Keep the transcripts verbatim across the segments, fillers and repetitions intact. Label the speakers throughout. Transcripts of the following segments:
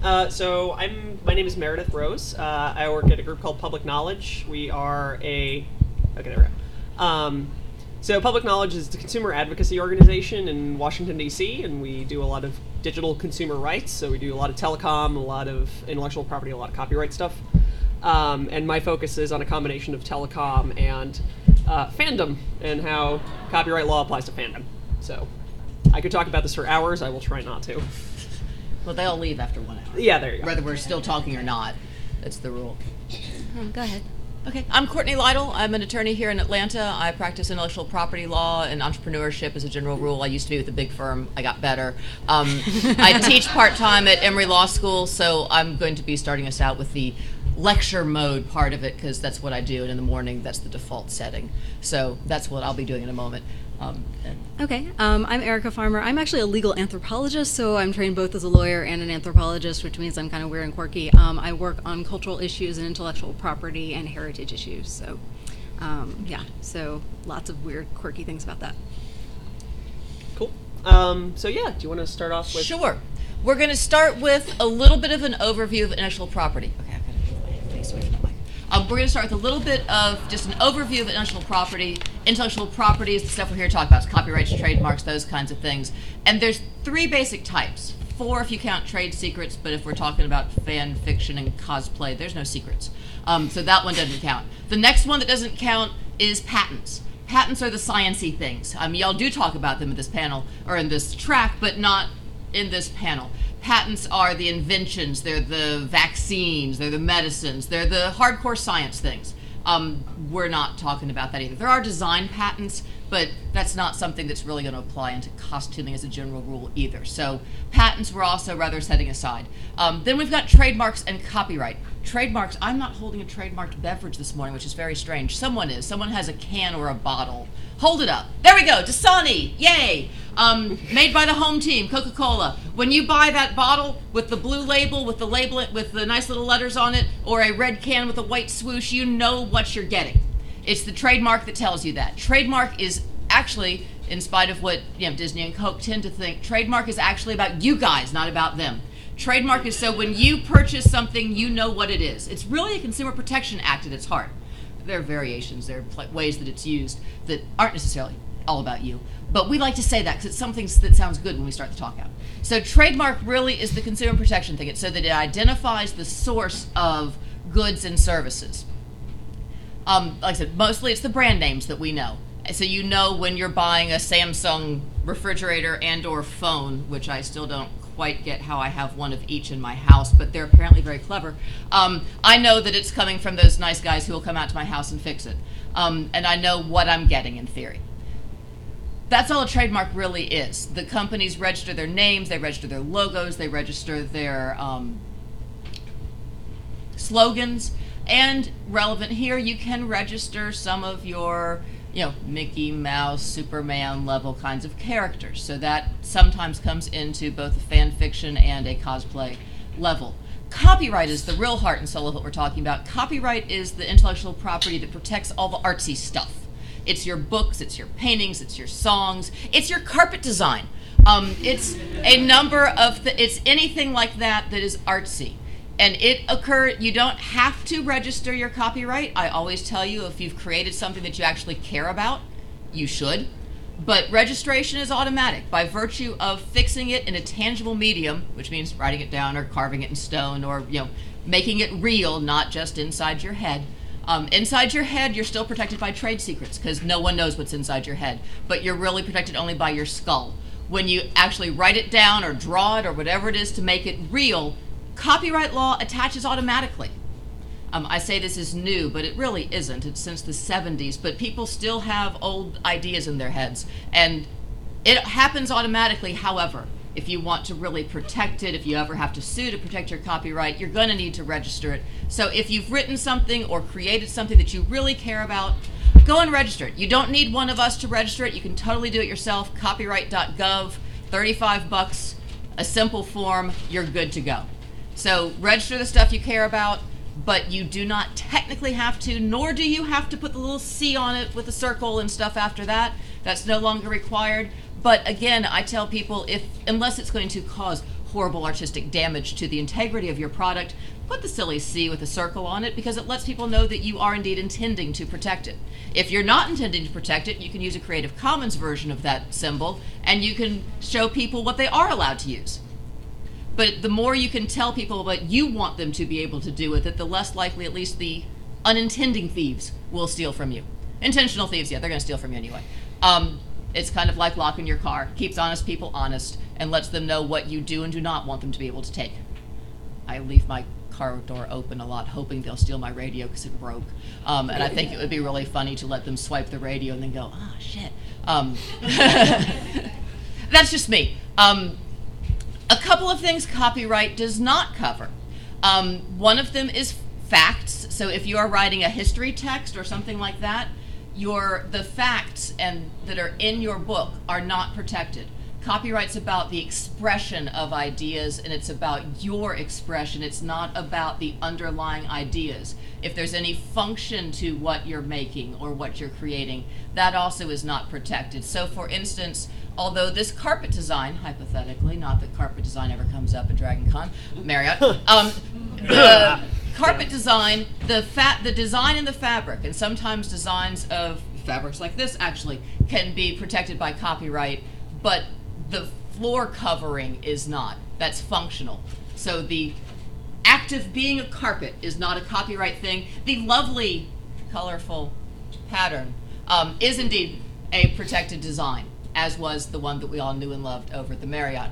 Speaker 1: Uh, so I'm. My name is Meredith Rose. Uh, I work at a group called Public Knowledge. We are a. Okay, there we go. Um, so Public Knowledge is the consumer advocacy organization in Washington D C, and we do a lot of digital consumer rights. So we do a lot of telecom, a lot of intellectual property, a lot of copyright stuff. Um, and my focus is on a combination of telecom and uh, fandom, and how copyright law applies to fandom. So I could talk about this for hours. I will try not to.
Speaker 2: Well, they all leave after one hour.
Speaker 1: Yeah, there you go.
Speaker 2: Whether we're still talking or not. That's the rule.
Speaker 3: Um, go ahead.
Speaker 2: Okay, I'm Courtney Lytle. I'm an attorney here in Atlanta. I practice intellectual property law and entrepreneurship as a general rule. I used to be with a big firm. I got better. Um, I teach part-time at Emory Law School, so I'm going to be starting us out with the lecture mode part of it, because that's what I do, and in the morning, that's the default setting. So that's what I'll be doing in a moment. Um, and
Speaker 3: Okay, um, I'm Erica Farmer. I'm actually a legal anthropologist, so I'm trained both as a lawyer and an anthropologist, which means I'm kind of weird and quirky. Um, I work on cultural issues and intellectual property and heritage issues. So, um, yeah, so lots of weird, quirky things about that.
Speaker 1: Cool. Um, so yeah, do you want to start off with?
Speaker 2: Sure. We're going to start with a little bit of an overview of intellectual property. Okay, I've got to move my face away from the mic. Um, we're going to start with a little bit of just an overview of intellectual property. Intellectual property is the stuff we're here to talk about. It's copyrights, trademarks, those kinds of things. And there's three basic types. Four if you count trade secrets, but if we're talking about fan fiction and cosplay, there's no secrets. Um, so that one doesn't count. The next one that doesn't count is patents. Patents are the sciencey things. Um, y'all do talk about them in this panel, or in this track, but not in this panel. Patents are the inventions, they're the vaccines, they're the medicines, they're the hardcore science things. Um, we're not talking about that either. There are design patents, but that's not something that's really going to apply into costuming as a general rule either. So patents we're also rather setting aside. Um, then we've got trademarks and copyright. Trademarks, I'm not holding a trademarked beverage this morning, which is very strange. Someone is. Someone has a can or a bottle. Hold it up. There we go. Dasani. Yay. Um, made by the home team, Coca-Cola. When you buy that bottle with the blue label, with the label, with the nice little letters on it, or a red can with a white swoosh, you know what you're getting. It's the trademark that tells you that. Trademark is actually, in spite of what you know Disney and Coke tend to think, trademark is actually about you guys, not about them. Trademark is so when you purchase something, you know what it is. It's really a Consumer Protection Act at its heart. There are variations, there are pl- ways that it's used that aren't necessarily all about you. But we like to say that because it's something that sounds good when we start the talk out. So trademark really is the consumer protection thing. It's so that it identifies the source of goods and services. Um, like I said, mostly it's the brand names that we know. So you know when you're buying a Samsung refrigerator and or phone, which I still don't quite get how I have one of each in my house, but they're apparently very clever. Um, I know that it's coming from those nice guys who will come out to my house and fix it. Um, and I know what I'm getting in theory. That's all a trademark really is. The companies register their names, they register their logos, they register their um, slogans, and relevant here, you can register some of your, you know, Mickey Mouse, Superman level kinds of characters. So that sometimes comes into both a fan fiction and a cosplay level. Copyright is the real heart and soul of what we're talking about. Copyright is the intellectual property that protects all the artsy stuff. It's your books, it's your paintings, it's your songs, it's your carpet design. Um, it's a number of, the, it's anything like that that is artsy. And it occur, you don't have to register your copyright. I always tell you if you've created something that you actually care about, you should. But registration is automatic by virtue of fixing it in a tangible medium, which means writing it down or carving it in stone or, you know, making it real, not just inside your head. Um, inside your head, you're still protected by trade secrets because no one knows what's inside your head, but you're really protected only by your skull. When you actually write it down or draw it or whatever it is to make it real, copyright law attaches automatically. Um, I say this is new, but it really isn't. It's since the seventies, but people still have old ideas in their heads, and it happens automatically. However, if you want to really protect it, if you ever have to sue to protect your copyright, you're going to need to register it. So if you've written something or created something that you really care about, go and register it. You don't need one of us to register it. You can totally do it yourself. copyright dot gov, thirty-five bucks, a simple form, you're good to go. So register the stuff you care about, but you do not technically have to, nor do you have to put the little C on it with a circle and stuff after that. That's no longer required. But again, I tell people, if unless it's going to cause horrible artistic damage to the integrity of your product, put the silly C with a circle on it because it lets people know that you are indeed intending to protect it. If you're not intending to protect it, you can use a Creative Commons version of that symbol and you can show people what they are allowed to use. But the more you can tell people what you want them to be able to do with it, the less likely at least the unintending thieves will steal from you. Intentional thieves, yeah, they're going to steal from you anyway. Um, it's kind of like locking your car. Keeps honest people honest and lets them know what you do and do not want them to be able to take. I leave my car door open a lot, hoping they'll steal my radio because it broke. Um, and I think it would be really funny to let them swipe the radio and then go, ah, oh, shit. Um, that's just me. Um, a couple of things copyright does not cover. Um, one of them is facts. So if you are writing a history text or something like that, your the facts and that are in your book are not protected. Copyright's about the expression of ideas, and it's about your expression. It's not about the underlying ideas. If there's any function to what you're making or what you're creating, that also is not protected. So for instance, although this carpet design, hypothetically, not that carpet design ever comes up at Dragon Con, Marriott, um, the carpet design, the fat, the design in the fabric, and sometimes designs of fabrics like this actually can be protected by copyright, but the floor covering is not. That's functional. So the act of being a carpet is not a copyright thing. The lovely, colorful pattern um, is indeed a protected design, as was the one that we all knew and loved over at the Marriott.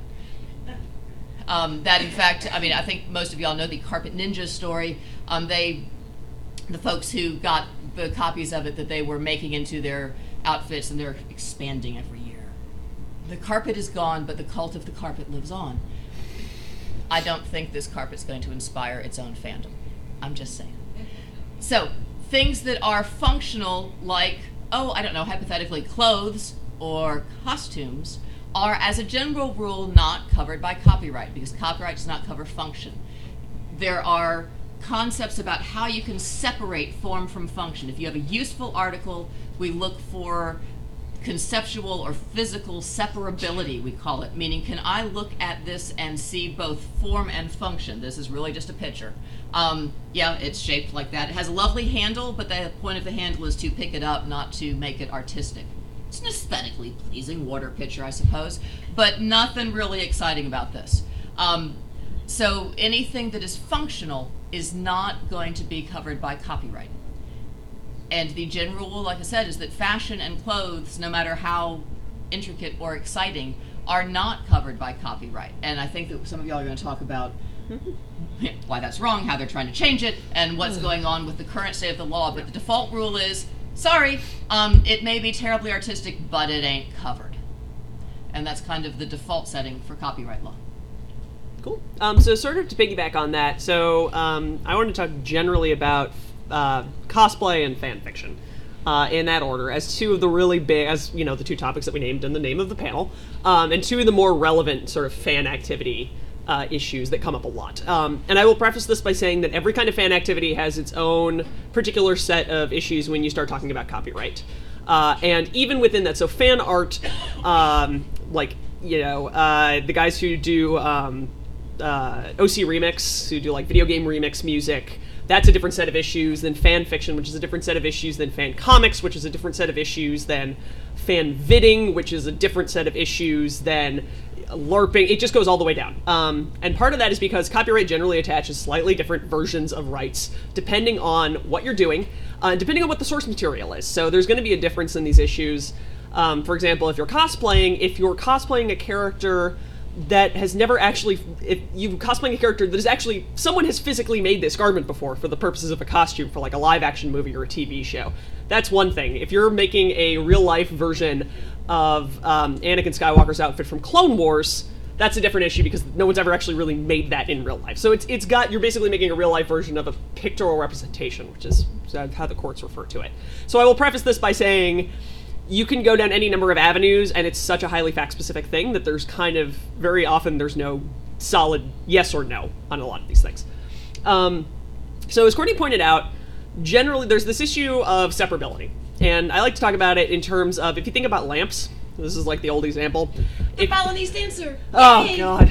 Speaker 2: Um, that in fact, I mean, I think most of y'all know the Carpet Ninja story. Um, they, the folks who got the copies of it that they were making into their outfits, and they're expanding every year. The carpet is gone, but the cult of the carpet lives on. I don't think this carpet's going to inspire its own fandom. I'm just saying. So, things that are functional, like, oh, I don't know, hypothetically, clothes or costumes, are, as a general rule, not covered by copyright, because copyright does not cover function. There are concepts about how you can separate form from function. If you have a useful article, we look for conceptual or physical separability, we call it, meaning can I look at this and see both form and function? This is really just a picture. Um, yeah, it's shaped like that. It has a lovely handle, but the point of the handle is to pick it up, not to make it artistic. It's an aesthetically pleasing water pitcher, I suppose, but nothing really exciting about this. Um, so anything that is functional is not going to be covered by copyright. And the general rule, like I said, is that fashion and clothes, no matter how intricate or exciting, are not covered by copyright. And I think that some of y'all are going to talk about why that's wrong, how they're trying to change it, and what's going on with the current state of the law. But the default rule is, sorry, um, it may be terribly artistic, but it ain't covered. And that's kind of the default setting for copyright law.
Speaker 1: Cool. Um, so sort of to piggyback on that, so um, I want to talk generally about uh, cosplay and fan fiction uh, in that order, as two of the really big, as you know, the two topics that we named in the name of the panel, um, and two of the more relevant sort of fan activity uh, issues that come up a lot. Um, and I will preface this by saying that every kind of fan activity has its own particular set of issues when you start talking about copyright. Uh, and even within that, so fan art, um, like, you know, uh, the guys who do um, uh, O C Remix, who do like video game remix music, that's a different set of issues than fan fiction, which is a different set of issues than fan comics, which is a different set of issues than fan vidding, which is a different set of issues than LARPing. It just goes all the way down. Um, and part of that is because copyright generally attaches slightly different versions of rights depending on what you're doing, uh, depending on what the source material is. So there's going to be a difference in these issues. Um, for example, if you're cosplaying, if you're cosplaying a character that has never actually, if you cosplaying a character that is actually, someone has physically made this garment before for the purposes of a costume for like a live action movie or a T V show, that's one thing. If you're making a real life version of um, Anakin Skywalker's outfit from Clone Wars, that's a different issue because no one's ever actually really made that in real life. So it's it's got, you're basically making a real life version of a pictorial representation, which is how the courts refer to it. So I will preface this by saying, you can go down any number of avenues, and it's such a highly fact-specific thing that there's kind of, very often there's no solid yes or no on a lot of these things. Um, so as Courtney pointed out, generally there's this issue of separability. And I like to talk about it in terms of, if you think about lamps, this is like the old example.
Speaker 2: The Balinese dancer!
Speaker 1: Oh,
Speaker 2: Yay!
Speaker 1: God.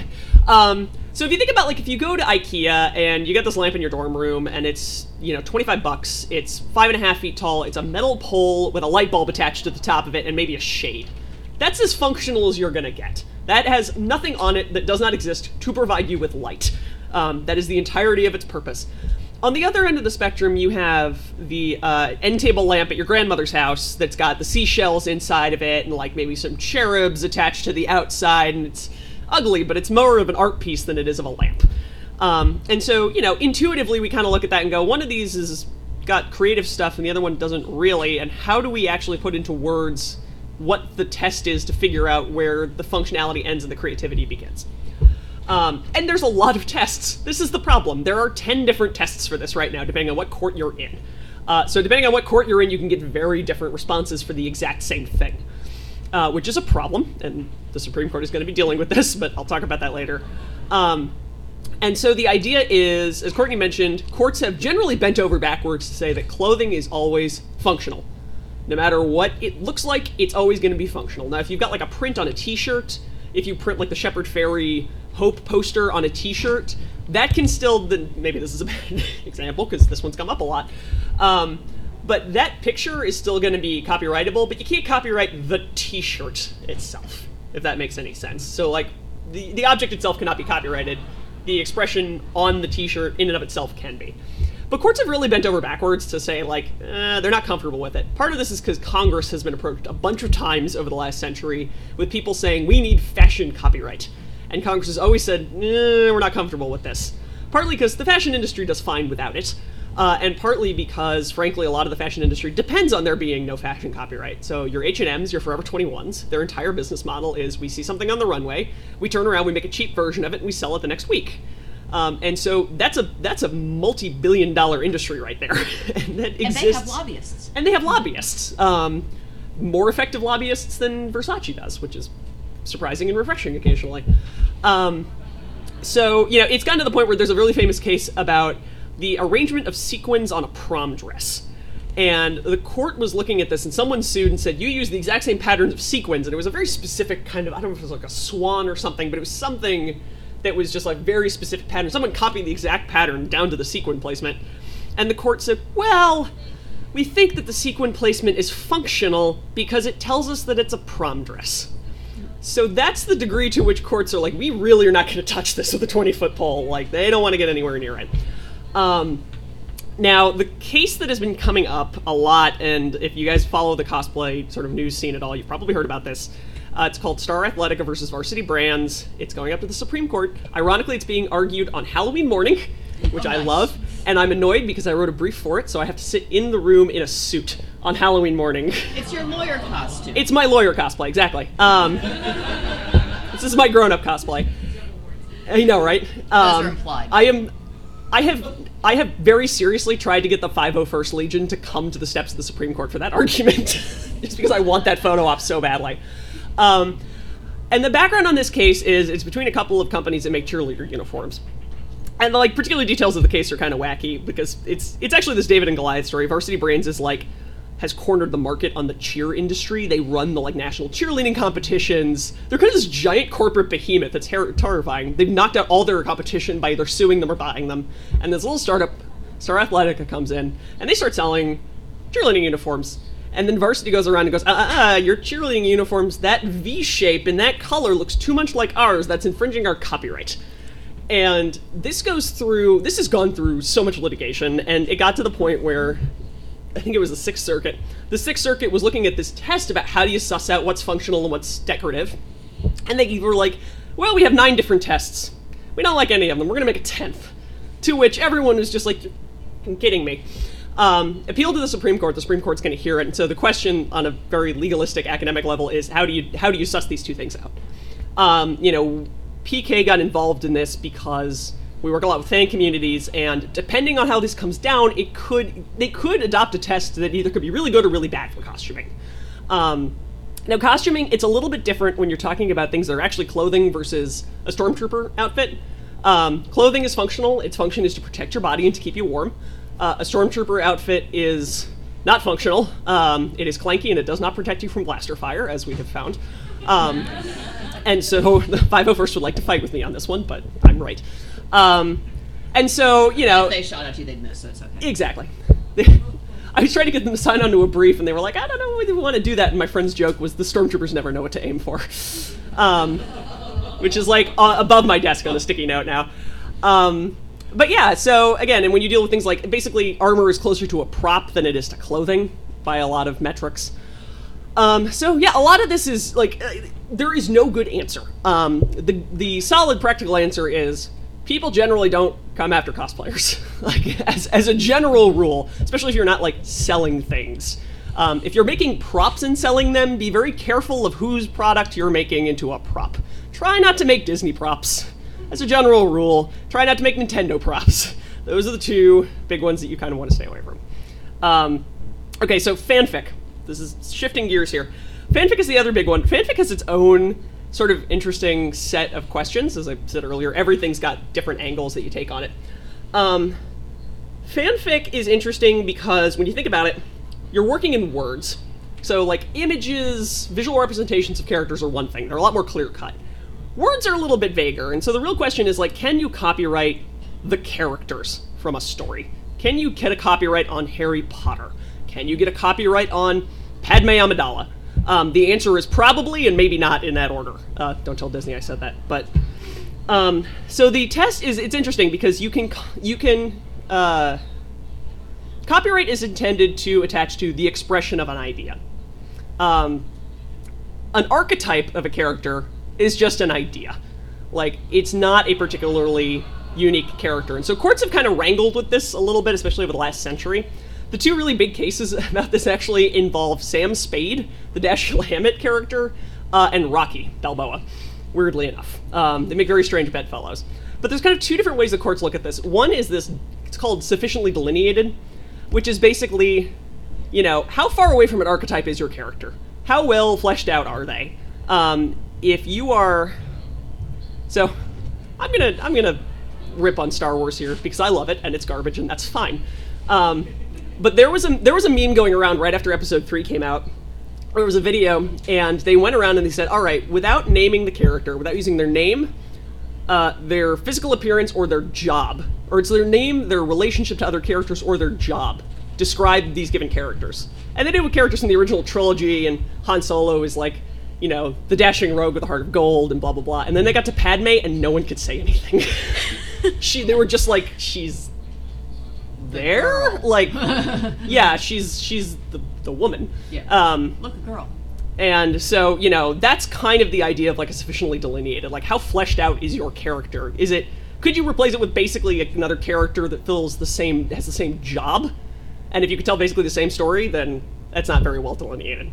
Speaker 1: Um, so if you think about, like, if you go to IKEA and you get this lamp in your dorm room and it's, you know, twenty-five bucks, it's five and a half feet tall, it's a metal pole with a light bulb attached to the top of it and maybe a shade. That's as functional as you're gonna get. That has nothing on it that does not exist to provide you with light. Um, that is the entirety of its purpose. On the other end of the spectrum, you have the uh, end table lamp at your grandmother's house that's got the seashells inside of it and like maybe some cherubs attached to the outside, and it's ugly, but it's more of an art piece than it is of a lamp. Um, and so, you know, intuitively we kind of look at that and go, one of these is got creative stuff and the other one doesn't really, and how do we actually put into words what the test is to figure out where the functionality ends and the creativity begins? Um, and there's a lot of tests. This is the problem. There are ten different tests for this right now, depending on what court you're in. Uh, so depending on what court you're in, you can get very different responses for the exact same thing, uh, which is a problem, and the Supreme Court is going to be dealing with this, but I'll talk about that later. Um, and so the idea is, as Courtney mentioned, courts have generally bent over backwards to say that clothing is always functional. No matter what it looks like, it's always going to be functional. Now, if you've got like a print on a t-shirt, if you print like the Shepard Fairey Hope poster on a t-shirt, that can still, maybe this is a bad example because this one's come up a lot, um, but that picture is still going to be copyrightable, but you can't copyright the t-shirt itself, if that makes any sense. So like, the, the object itself cannot be copyrighted. The expression on the t-shirt in and of itself can be. But courts have really bent over backwards to say, like, eh, they're not comfortable with it. Part of this is because Congress has been approached a bunch of times over the last century with people saying, we need fashion copyright. And Congress has always said, eh, we're not comfortable with this. Partly because the fashion industry does fine without it, uh, and partly because, frankly, a lot of the fashion industry depends on there being no fashion copyright. So your H and M's, your Forever twenty-ones, their entire business model is we see something on the runway, we turn around, we make a cheap version of it, and we sell it the next week. Um, and so that's a that's a multi-billion dollar industry right there. and that exists.
Speaker 2: And they have lobbyists.
Speaker 1: And they have lobbyists. Um, more effective lobbyists than Versace does, which is surprising and refreshing occasionally. Um, so, you know, it's gotten to the point where there's a really famous case about the arrangement of sequins on a prom dress. And the court was looking at this, and someone sued and said, you use the exact same patterns of sequins. And it was a very specific kind of, I don't know if it was like a swan or something, but it was something that was just like very specific pattern. Someone copied the exact pattern down to the sequin placement. And the court said, well, we think that the sequin placement is functional because it tells us that it's a prom dress. So that's the degree to which courts are like, we really are not going to touch this with a twenty-foot pole. Like, they don't want to get anywhere near it. Um, now, the case that has been coming up a lot, and if you guys follow the cosplay sort of news scene at all, you've probably heard about this. Uh, it's called Star Athletica versus Varsity Brands. It's going up to the Supreme Court. Ironically, it's being argued on Halloween morning, which
Speaker 2: Oh,
Speaker 1: I
Speaker 2: nice.
Speaker 1: love. And I'm annoyed because I wrote a brief for it, so I have to sit in the room in a suit on Halloween morning.
Speaker 2: It's your lawyer costume.
Speaker 1: It's my lawyer cosplay, exactly. Um, this is my grown-up cosplay. I know, right? Um,
Speaker 2: are implied.
Speaker 1: I am. I have. I have very seriously tried to get the five oh first Legion to come to the steps of the Supreme Court for that argument, just because I want that photo op so badly. Um, and the background on this case is it's between a couple of companies that make cheerleader uniforms. And the like particular details of the case are kind of wacky because it's it's actually this David and Goliath story. Varsity Brands is like has cornered the market on the cheer industry. They run the like national cheerleading competitions. They're kind of this giant corporate behemoth that's ter- terrifying. They've knocked out all their competition by either suing them or buying them. And this little startup, Star Athletica, comes in and they start selling cheerleading uniforms. And then Varsity goes around and goes, uh, uh, uh, your cheerleading uniforms, that V shape in that color looks too much like ours. That's infringing our copyright. And this goes through, this has gone through so much litigation, and it got to the point where, I think it was the Sixth Circuit, the Sixth Circuit was looking at this test about how do you suss out what's functional and what's decorative. And they were like, well, we have nine different tests. We don't like any of them. We're going to make a tenth. To which everyone was just like, you're kidding me. Um, appeal to the Supreme Court. The Supreme Court's going to hear it. And so the question on a very legalistic academic level is how do you how do you suss these two things out? Um, you know, P K got involved in this because we work a lot with fan communities, and depending on how this comes down, it could they could adopt a test that either could be really good or really bad for costuming. Um, now, costuming, it's a little bit different when you're talking about things that are actually clothing versus a stormtrooper outfit. Um, clothing is functional. Its function is to protect your body and to keep you warm. Uh, a stormtrooper outfit is not functional. Um, it is clanky and it does not protect you from blaster fire, as we have found. Um, and so the five oh first would like to fight with me on this one, but I'm right. Um, and so, you know...
Speaker 2: If they shot at you, they'd miss, so it's okay.
Speaker 1: Exactly. I was trying to get them to sign on to a brief, and they were like, I don't know whether we want to do that. And my friend's joke was, the stormtroopers never know what to aim for. Um, which is, like, uh, above my desk on a sticky note now. Um, but yeah, so, again, and when you deal with things like, basically, armor is closer to a prop than it is to clothing by a lot of metrics. Um, so, yeah, a lot of this is, like, uh, there is no good answer. Um, the, the solid practical answer is, people generally don't come after cosplayers, like as, as a general rule, especially if you're not like selling things. Um, if you're making props and selling them, be very careful of whose product you're making into a prop. Try not to make Disney props. As a general rule, try not to make Nintendo props. Those are the two big ones that you kind of want to stay away from. Um, okay, so fanfic. This is shifting gears here. Fanfic is the other big one. Fanfic has its own sort of interesting set of questions. As I said earlier, everything's got different angles that you take on it. Um, fanfic is interesting because when you think about it, you're working in words. So like images, visual representations of characters are one thing. They're a lot more clear-cut. Words are a little bit vaguer, and so the real question is like, can you copyright the characters from a story? Can you get a copyright on Harry Potter? Can you get a copyright on Padme Amidala? Um, the answer is probably, and maybe not in that order. Uh, don't tell Disney I said that. But um, so the test is, it's interesting because you can you can uh, copyright is intended to attach to the expression of an idea. Um, an archetype of a character is just an idea. Like, it's not a particularly unique character. And so courts have kind of wrangled with this a little bit, especially over the last century. The two really big cases about this actually involve Sam Spade, the Dashiell Hammett character, uh, and Rocky Balboa, weirdly enough. Um, they make very strange bedfellows. But there's kind of two different ways the courts look at this. One is this, it's called sufficiently delineated, which is basically, you know, how far away from an archetype is your character? How well fleshed out are they? Um, if you are... So, I'm gonna, I'm gonna rip on Star Wars here, because I love it, and it's garbage, and that's fine. Um... But there was a there was a meme going around right after episode three came out. There was a video, and they went around and they said, all right, without naming the character, without using their name, uh, their physical appearance, or their job, or it's their name, their relationship to other characters, or their job, describe these given characters. And they did with characters in the original trilogy, and Han Solo is like, you know, the dashing rogue with a heart of gold, and blah, blah, blah. And then they got to Padme, and no one could say anything. she, they were just like, she's... there like yeah she's she's the the woman
Speaker 2: yeah
Speaker 1: um
Speaker 2: look a girl.
Speaker 1: And so, you know, that's kind of the idea of like a sufficiently delineated, like how fleshed out is your character? Is it, could you replace it with basically another character that fills the same, has the same job? And if you could tell basically the same story, then that's not very well delineated.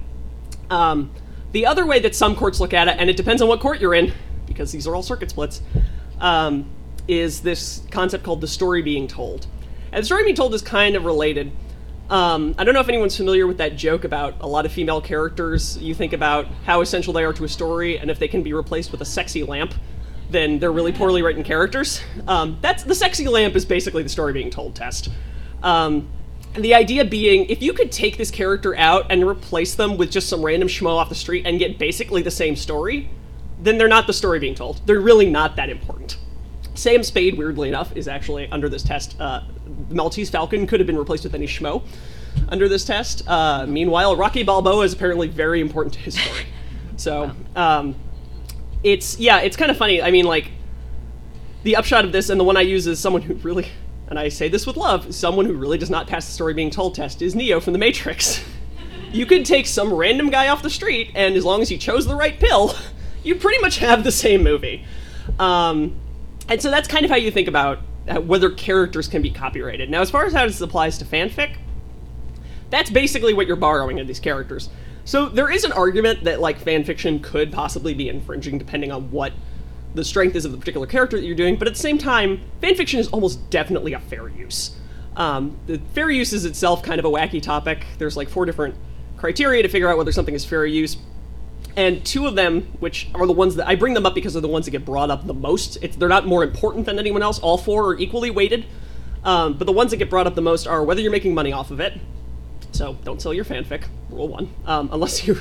Speaker 1: Um the other way that some courts look at it, and it depends on what court you're in, because these are all circuit splits, um is this concept called the story being told. And the story being told is kind of related. Um, I don't know if anyone's familiar with that joke about a lot of female characters. You think about how essential they are to a story, and if they can be replaced with a sexy lamp, then they're really poorly written characters. Um, that's the sexy lamp is basically the story being told test. Um, and the idea being, if you could take this character out and replace them with just some random schmo off the street and get basically the same story, then they're not the story being told. They're really not that important. Sam Spade, weirdly enough, is actually under this test. Uh, the Maltese Falcon could have been replaced with any schmo under this test. Uh, meanwhile, Rocky Balboa is apparently very important to his story. So, um, it's, yeah, it's kind of funny. I mean, like, the upshot of this, and the one I use is someone who really, and I say this with love, someone who really does not pass the story being told test is Neo from The Matrix. You could take some random guy off the street, and as long as you chose the right pill, you pretty much have the same movie. Um... And so that's kind of how you think about whether characters can be copyrighted. Now, as far as how this applies to fanfic, that's basically what you're borrowing of these characters. So there is an argument that, like, fanfiction could possibly be infringing depending on what the strength is of the particular character that you're doing, but at the same time, fanfiction is almost definitely a fair use. Um, the fair use is itself kind of a wacky topic. There's, like, four different criteria to figure out whether something is fair use. And two of them, which are the ones that I bring them up because they're the ones that get brought up the most. It's, they're not more important than anyone else. All four are equally weighted. Um, but the ones that get brought up the most are whether you're making money off of it. So don't sell your fanfic, rule one. Um, unless you're,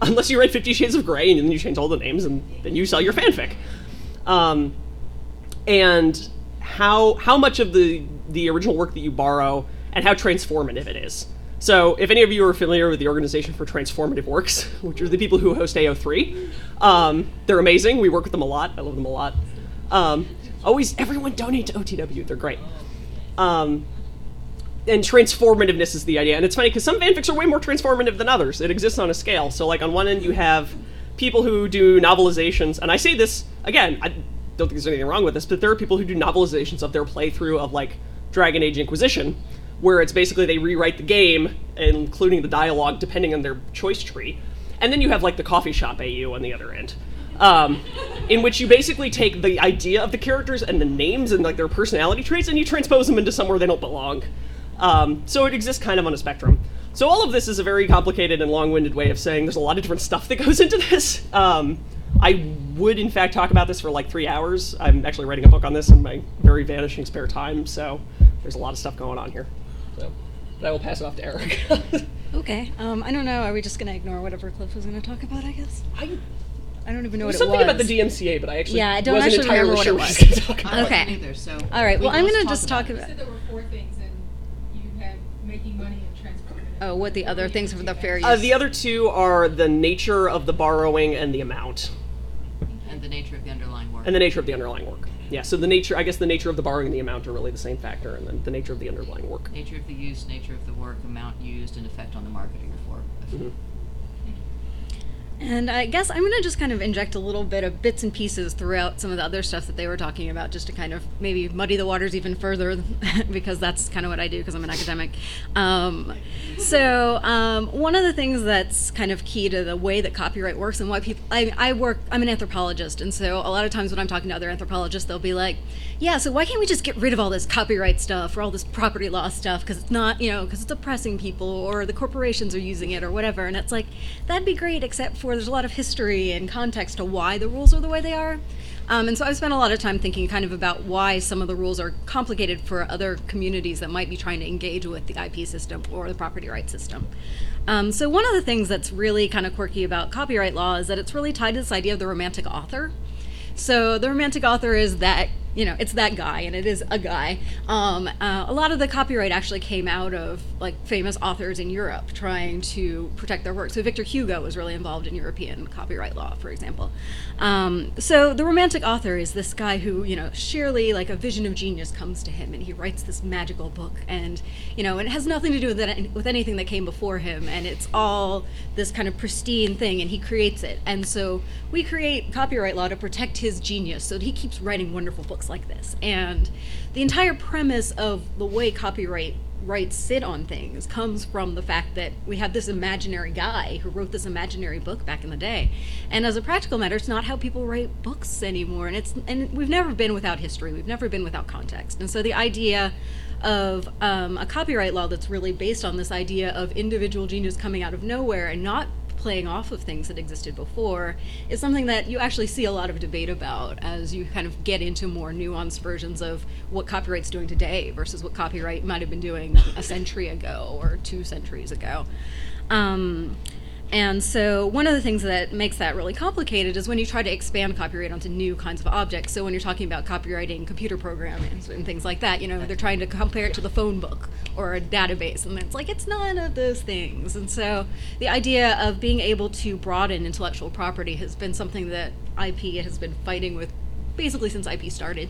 Speaker 1: unless you write Fifty Shades of Grey and then you change all the names and then you sell your fanfic. Um, and how how much of the the original work that you borrow and how transformative it is. So if any of you are familiar with the Organization for Transformative Works, which are the people who host A O three, um, they're amazing. We work with them a lot. I love them a lot. Um, always, everyone donate to O T W. They're great. Um, and transformativeness is the idea. And it's funny because some fanfics are way more transformative than others. It exists on a scale. So like on one end you have people who do novelizations, and I say this, again, I don't think there's anything wrong with this, but there are people who do novelizations of their playthrough of like Dragon Age Inquisition, where it's basically they rewrite the game, including the dialogue, depending on their choice tree. And then you have like the coffee shop A U on the other end, um, in which you basically take the idea of the characters and the names and like their personality traits and you transpose them into somewhere they don't belong. Um, so it exists kind of on a spectrum. So all of this is a very complicated and long-winded way of saying there's a lot of different stuff that goes into this. Um, I would, in fact, talk about this for like three hours. I'm actually writing a book on this in my very vanishing spare time, so there's a lot of stuff going on here. So, but I will pass it off to Eric.
Speaker 3: Okay. Um, I don't know. Are we just going to ignore whatever Cliff was going to talk about, I guess?
Speaker 1: I,
Speaker 3: I don't even know what
Speaker 1: There's
Speaker 3: it
Speaker 1: something
Speaker 3: was.
Speaker 1: about the D M C A, but I actually
Speaker 3: Yeah, I don't
Speaker 1: wasn't
Speaker 3: actually
Speaker 1: entirely
Speaker 3: remember what
Speaker 1: sure
Speaker 3: it
Speaker 1: what
Speaker 3: was.
Speaker 1: she was going to talk about.
Speaker 2: I
Speaker 3: Okay.
Speaker 2: wasn't either, so
Speaker 3: All right,
Speaker 2: we-
Speaker 3: well, I'm
Speaker 2: let's
Speaker 3: gonna
Speaker 2: talk
Speaker 3: just
Speaker 2: about
Speaker 3: talk
Speaker 2: it.
Speaker 3: about-
Speaker 4: You said there were four things, and you had making money and transforming it.
Speaker 3: Oh, what the other things for the fair use?
Speaker 1: Uh, the other two are the nature of the borrowing and the amount.
Speaker 2: And the nature of the underlying work.
Speaker 1: And the nature of the underlying work. Yeah, so the nature, I guess the nature of the borrowing and the amount are really the same factor, and then the nature of the underlying work.
Speaker 2: Nature of the use, nature of the work, amount used, and effect on the marketing for.
Speaker 1: Mm-hmm.
Speaker 3: And I guess I'm going to just kind of inject a little bit of bits and pieces throughout some of the other stuff that they were talking about, just to kind of maybe muddy the waters even further, because that's kind of what I do because I'm an academic. Um, so um, one of the things that's kind of key to the way that copyright works and why people, I, I work, I'm an anthropologist, and so a lot of times when I'm talking to other anthropologists, they'll be like, yeah, so why can't we just get rid of all this copyright stuff or all this property law stuff because it's not, you know, because it's oppressing people or the corporations are using it or whatever. And it's like, that'd be great, except for there's a lot of history and context to why the rules are the way they are. Um, and so I've spent a lot of time thinking kind of about why some of the rules are complicated for other communities that might be trying to engage with the I P system or the property rights system. Um, so one of the things that's really kind of quirky about copyright law is that it's really tied to this idea of the romantic author. So the romantic author is that, you know, it's that guy, and it is a guy. Um, uh, a lot of the copyright actually came out of like famous authors in Europe trying to protect their work. So Victor Hugo was really involved in European copyright law, for example. Um, so the romantic author is this guy who, you know, sheerly like a vision of genius comes to him, and he writes this magical book, and you know, and it has nothing to do with it, with anything that came before him, and it's all this kind of pristine thing, and he creates it. And so we create copyright law to protect his genius, so that he keeps writing wonderful books like this. And the entire premise of the way copyright rights sit on things comes from the fact that we have this imaginary guy who wrote this imaginary book back in the day. And as a practical matter, it's not how people write books anymore. And it's and we've never been without history. We've never been without context. And so the idea of um, a copyright law that's really based on this idea of individual genius coming out of nowhere and not playing off of things that existed before is something that you actually see a lot of debate about as you kind of get into more nuanced versions of what copyright's doing today versus what copyright might have been doing a century ago or two centuries ago. Um, And so one of the things that makes that really complicated is when you try to expand copyright onto new kinds of objects. So when you're talking about copyrighting computer programs and things like that, you know, they're trying to compare it to the phone book or a database, and it's like, it's none of those things. And so the idea of being able to broaden intellectual property has been something that I P has been fighting with basically since I P started.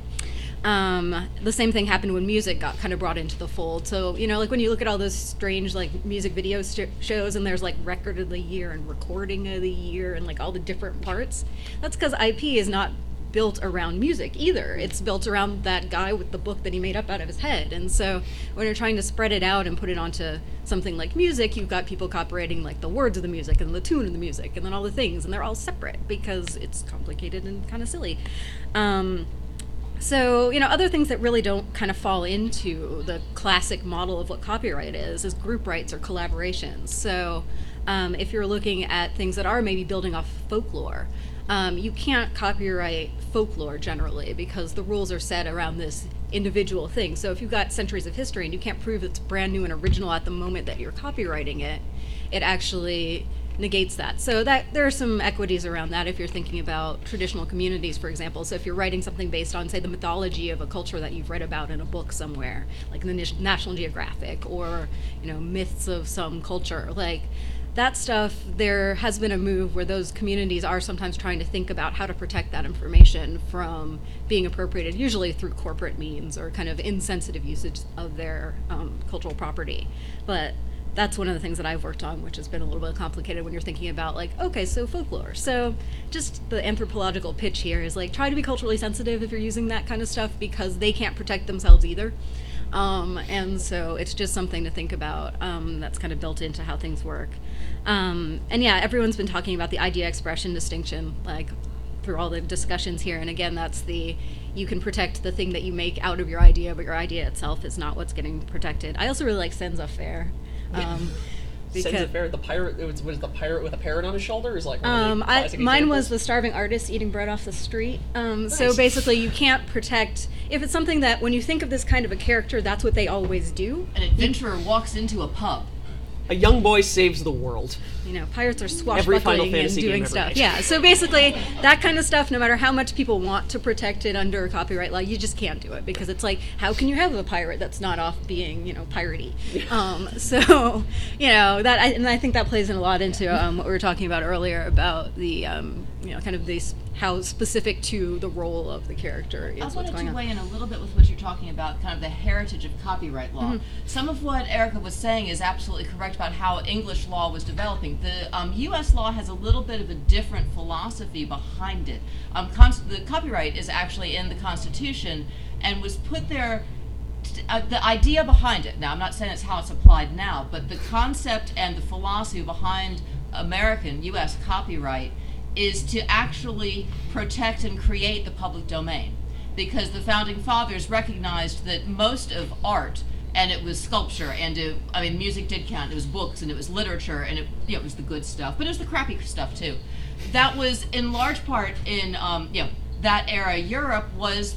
Speaker 3: Um, the same thing happened when music got kind of brought into the fold. So, you know, like when you look at all those strange like music video st- shows and there's like record of the year and recording of the year and like all the different parts, that's because I P is not built around music either. It's built around that guy with the book that he made up out of his head. And so when you're trying to spread it out and put it onto something like music, you've got people copyrighting like the words of the music and the tune of the music and then all the things, and they're all separate because it's complicated and kind of silly. Um, So, you know, other things that really don't kind of fall into the classic model of what copyright is, is group rights or collaborations. So um, if you're looking at things that are maybe building off folklore, um, you can't copyright folklore generally because the rules are set around this individual thing. So if you've got centuries of history and you can't prove it's brand new and original at the moment that you're copyrighting it, it actually negates that. So that there are some equities around that if you're thinking about traditional communities, for example. So if you're writing something based on, say, the mythology of a culture that you've read about in a book somewhere, like in the National Geographic, or, you know, myths of some culture, like that stuff, there has been a move where those communities are sometimes trying to think about how to protect that information from being appropriated, usually through corporate means or kind of insensitive usage of their um, cultural property. But that's one of the things that I've worked on, which has been a little bit complicated when you're thinking about, like, okay, so folklore. So just the anthropological pitch here is, like, try to be culturally sensitive if you're using that kind of stuff, because they can't protect themselves either. Um, and so it's just something to think about um, that's kind of built into how things work. Um, and yeah, everyone's been talking about the idea expression distinction, like through all the discussions here. And again, that's the, you can protect the thing that you make out of your idea, but your idea itself is not what's getting protected. I also really like Senza Fair. Um,
Speaker 1: Senza Fair, the pirate, it was, was the pirate with a parrot on his shoulder? Is like one of the
Speaker 3: Um, I,
Speaker 1: classic
Speaker 3: mine was
Speaker 1: examples?
Speaker 3: the starving artist eating bread off the street. Um, So
Speaker 1: Nice.
Speaker 3: basically, you can't protect, if it's something that when you think of this kind of a character, that's what they always do.
Speaker 2: An adventurer walks into a pub.
Speaker 1: A young boy saves the world.
Speaker 3: You know, pirates are
Speaker 1: Every Final
Speaker 3: swashbuckling and
Speaker 1: Fantasy game
Speaker 3: doing
Speaker 1: ever
Speaker 3: stuff.
Speaker 1: made.
Speaker 3: Yeah, so basically, that kind of stuff, no matter how much people want to protect it under copyright law, you just can't do it, because it's like, how can you have a pirate that's not off being, you know, piratey? Um, so, you know, that, I, and I think that plays in a lot into um, what we were talking about earlier about the, um, you know, kind of these, how specific to the role of the character is
Speaker 2: I
Speaker 3: what's
Speaker 2: wanted
Speaker 3: going
Speaker 2: to
Speaker 3: on.
Speaker 2: weigh in a little bit with what you're talking about, kind of the heritage of copyright law.
Speaker 3: Mm-hmm.
Speaker 2: Some of what Erica was saying is absolutely correct about how English law was developing. The um, U S law has a little bit of a different philosophy behind it. Um, cons- the copyright is actually in the Constitution and was put there. T- uh, the idea behind it, now I'm not saying it's how it's applied now, but the concept and the philosophy behind American U S copyright is to actually protect and create the public domain, because the founding fathers recognized that most of art, and it was sculpture, and it, I mean, music did count, it was books, and it was literature, and it, you know, it was the good stuff, but it was the crappy stuff too. That was in large part in, um, you know, that era, Europe was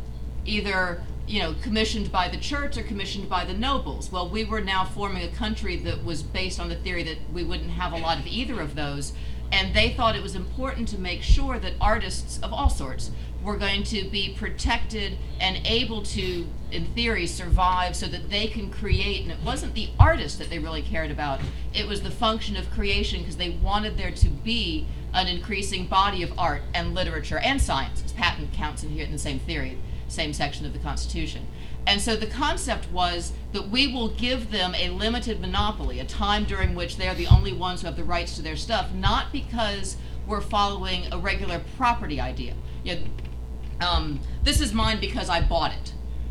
Speaker 2: either, you know, commissioned by the church or commissioned by the nobles. Well, we were now forming a country that was based on the theory that we wouldn't have a lot of either of those, and they thought it was important to make sure that artists of all sorts were going to be protected and able to, in theory, survive so that they can create. And it wasn't the artist that they really cared about, it was the function of creation, because they wanted there to be an increasing body of art and literature and science, because patent counts in here in the same theory, same section of the Constitution. And so the concept was that we will give them a limited monopoly, a time during which they're the only ones who have the rights to their stuff, not because we're following a regular property idea. You know, um, this is mine because I bought it.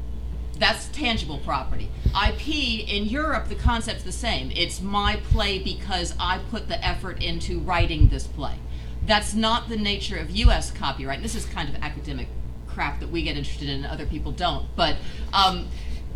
Speaker 2: That's tangible property. I P, in Europe, the concept's the same. It's my play because I put the effort into writing this play. That's not the nature of U S copyright. This is kind of academic crap that we get interested in and other people don't. But um,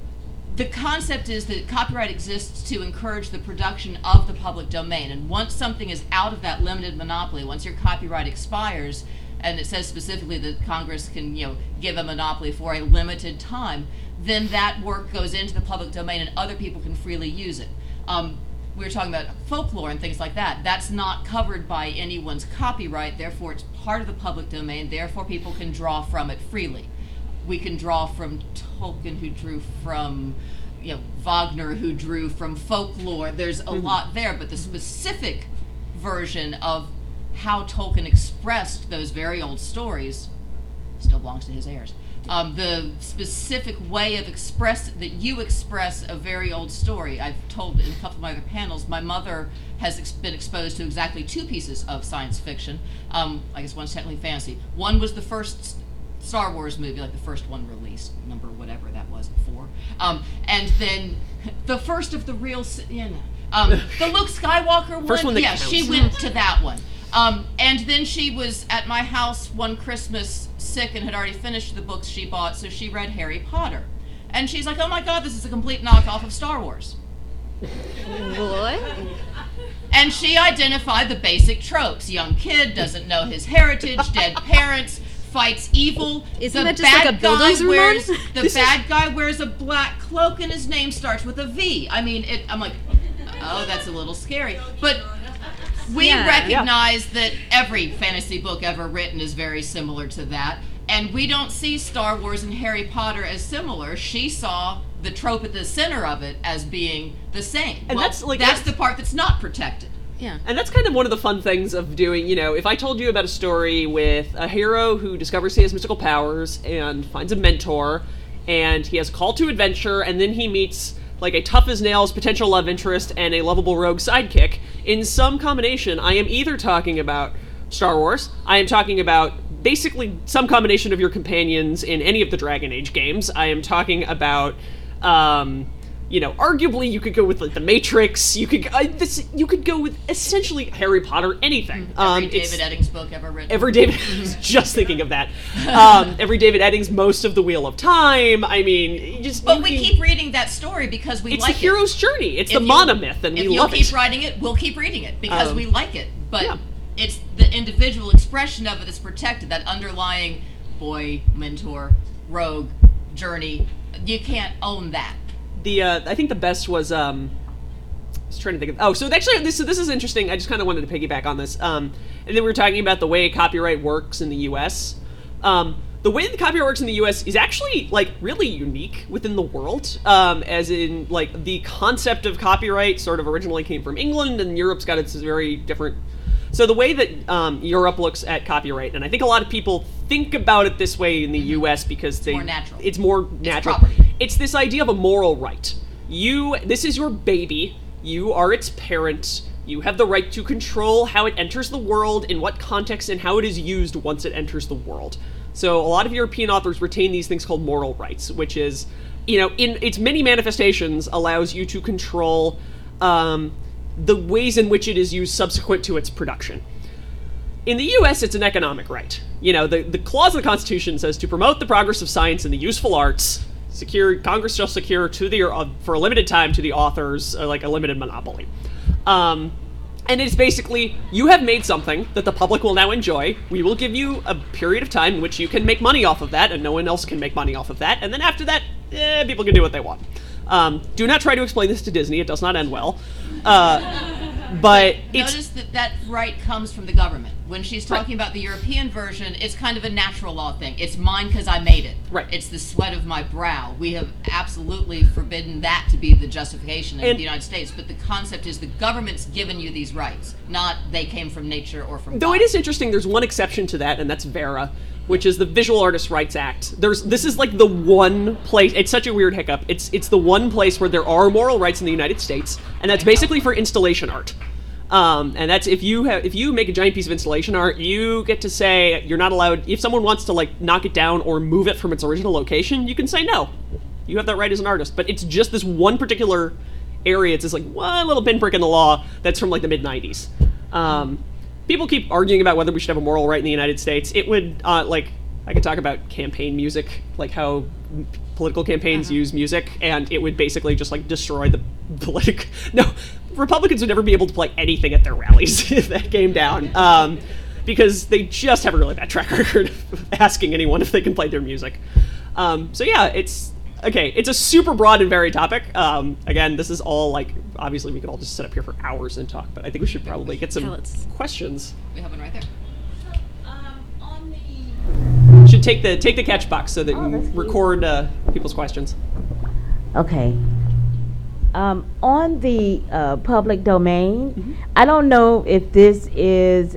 Speaker 2: the concept is that copyright exists to encourage the production of the public domain. And once something is out of that limited monopoly, once your copyright expires, and it says specifically that Congress can, you know, give a monopoly for a limited time, then that work goes into the public domain and other people can freely use it. Um, we were talking about folklore and things like that. That's not covered by anyone's copyright, therefore it's part of the public domain, therefore people can draw from it freely. We can draw from Tolkien, who drew from, you know, Wagner, who drew from folklore. There's a mm-hmm. lot there, but the specific version of how Tolkien expressed those very old stories still belongs to his heirs. Um, the specific way of express that you express a very old story, I've told in a couple of my other panels, my mother has ex- been exposed to exactly two pieces of science fiction. Um, I guess one's technically fantasy. One was the first Star Wars movie, like the first one released, number whatever that was, four. Um, and then the first of the real, you know, um, the Luke Skywalker
Speaker 1: First
Speaker 2: one,
Speaker 1: one that
Speaker 2: yeah,
Speaker 1: counts.
Speaker 2: she went to that one. Um, and then she was at my house one Christmas sick and had already finished the books she bought, so she read Harry Potter. And she's like, oh my god, this is a complete knockoff of Star Wars.
Speaker 3: What?
Speaker 2: And she identified the basic tropes. Young kid, doesn't know his heritage, dead parents, fights evil.
Speaker 3: Isn't
Speaker 2: the
Speaker 3: that just
Speaker 2: bad
Speaker 3: like a
Speaker 2: guy
Speaker 3: Bildungsroman?
Speaker 2: wears, The
Speaker 1: This
Speaker 2: bad guy wears a black cloak and his name starts with a V. I mean, it, I'm like, oh, that's a little scary. But We
Speaker 3: Yeah.
Speaker 2: recognize that every fantasy book ever written is very similar to that, and we don't see Star Wars and Harry Potter as similar. She saw the trope at the center of it as being the same.
Speaker 1: And
Speaker 2: well,
Speaker 1: that's, like,
Speaker 2: that's
Speaker 1: that's-
Speaker 2: the part that's not protected.
Speaker 3: Yeah.
Speaker 1: And that's kind of one of the fun things of doing, you know, if I told you about a story with a hero who discovers he has mystical powers and finds a mentor, and he has a call to adventure, and then he meets, like, a tough-as-nails potential love interest and a lovable rogue sidekick, in some combination, I am either talking about Star Wars, I am talking about basically some combination of your companions in any of the Dragon Age games, I am talking about, um... you know, arguably you could go with like the Matrix. You could uh, this. You could go with essentially Harry Potter, anything. Um,
Speaker 2: Every
Speaker 1: it's-
Speaker 2: David Eddings book ever written.
Speaker 1: Every David. I was just thinking of that. Um, every David Eddings, most of the Wheel of Time. I mean, you just.
Speaker 2: But
Speaker 1: you
Speaker 2: we
Speaker 1: can-
Speaker 2: keep reading that story because we
Speaker 1: It's
Speaker 2: like
Speaker 1: the hero's journey. It's
Speaker 2: If
Speaker 1: the
Speaker 2: you-
Speaker 1: monomyth, and
Speaker 2: if
Speaker 1: we
Speaker 2: you'll
Speaker 1: love
Speaker 2: keep
Speaker 1: it.
Speaker 2: writing it, we'll keep reading it because
Speaker 1: Um,
Speaker 2: we like it. But
Speaker 1: yeah.
Speaker 2: it's the individual expression of it that's protected. That underlying boy, mentor, rogue journey. You can't own that.
Speaker 1: The uh, I think the best was um, I was trying to think of oh so actually this so this is interesting. I just kind of wanted to piggyback on this. Um, and then we were talking about the way copyright works in the U S. Um, the way that copyright works in the U S is actually like really unique within the world. Um, as in like the concept of copyright sort of originally came from England, and Europe's got its very different. So the way that um, Europe looks at copyright, and I think a lot of people think about it this way in the U S because they
Speaker 2: more natural.
Speaker 1: It's more natural.
Speaker 2: property.
Speaker 1: It's this idea of a moral right. You, this is your baby. You are its parent. You have the right to control how it enters the world, in what context, and how it is used once it enters the world. So a lot of European authors retain these things called moral rights, which is, you know, in its many manifestations, allows you to control um, the ways in which it is used subsequent to its production. In the U S, it's an economic right. You know, the, the clause of the Constitution says to promote the progress of science and the useful arts, secure Congress shall secure to the uh, for a limited time to the authors uh, like a limited monopoly. Um, and it's basically, you have made something that the public will now enjoy. We will give you a period of time in which you can make money off of that, and no one else can make money off of that. And then after that, eh, people can do what they want. Um, do not try to explain this to Disney. It does not end well. Uh, but it's...
Speaker 2: Notice that that right comes from the government. When she's
Speaker 1: Right.
Speaker 2: talking about the European version, it's kind of a natural law thing. It's mine because I made it.
Speaker 1: Right.
Speaker 2: It's the sweat of my brow. We have absolutely forbidden that to be the justification in
Speaker 1: And-
Speaker 2: the United States. But the concept is the government's given you these rights, not they came from nature or from
Speaker 1: Though
Speaker 2: God.
Speaker 1: it is interesting, there's one exception to that, and that's VERA, which is the Visual Artists' Rights Act. There's this is like the one place. It's such a weird hiccup. It's it's the one place where there are moral rights in the United States, and that's basically for installation art. Um, and that's if you have if you make a giant piece of installation art, you get to say you're not allowed. If someone wants to like knock it down or move it from its original location, you can say no. You have that right as an artist. But it's just this one particular area. It's this like one little pinprick in the law that's from like the mid nineties. Um, people keep arguing about whether we should have a moral right in the United States. It would uh, like I could talk about campaign music, like how political campaigns
Speaker 2: Uh-huh.
Speaker 1: use music, and it would basically just like destroy the politic. No, Republicans would never be able to play anything at their rallies if that came down, um, because they just have a really bad track record of asking anyone if they can play their music. Um, so yeah, it's okay. It's a super broad and varied topic. Um, again, this is all like obviously we could all just sit up here for hours and talk, but I think we should probably get some
Speaker 3: Yeah, let's-
Speaker 1: questions.
Speaker 2: We have one right there.
Speaker 4: Um, on the,
Speaker 1: Should take the take the catch box so that
Speaker 5: Oh,
Speaker 1: you
Speaker 5: that's cute.
Speaker 1: record uh, people's questions.
Speaker 5: Okay. Um, on the uh, public domain, I don't know if this is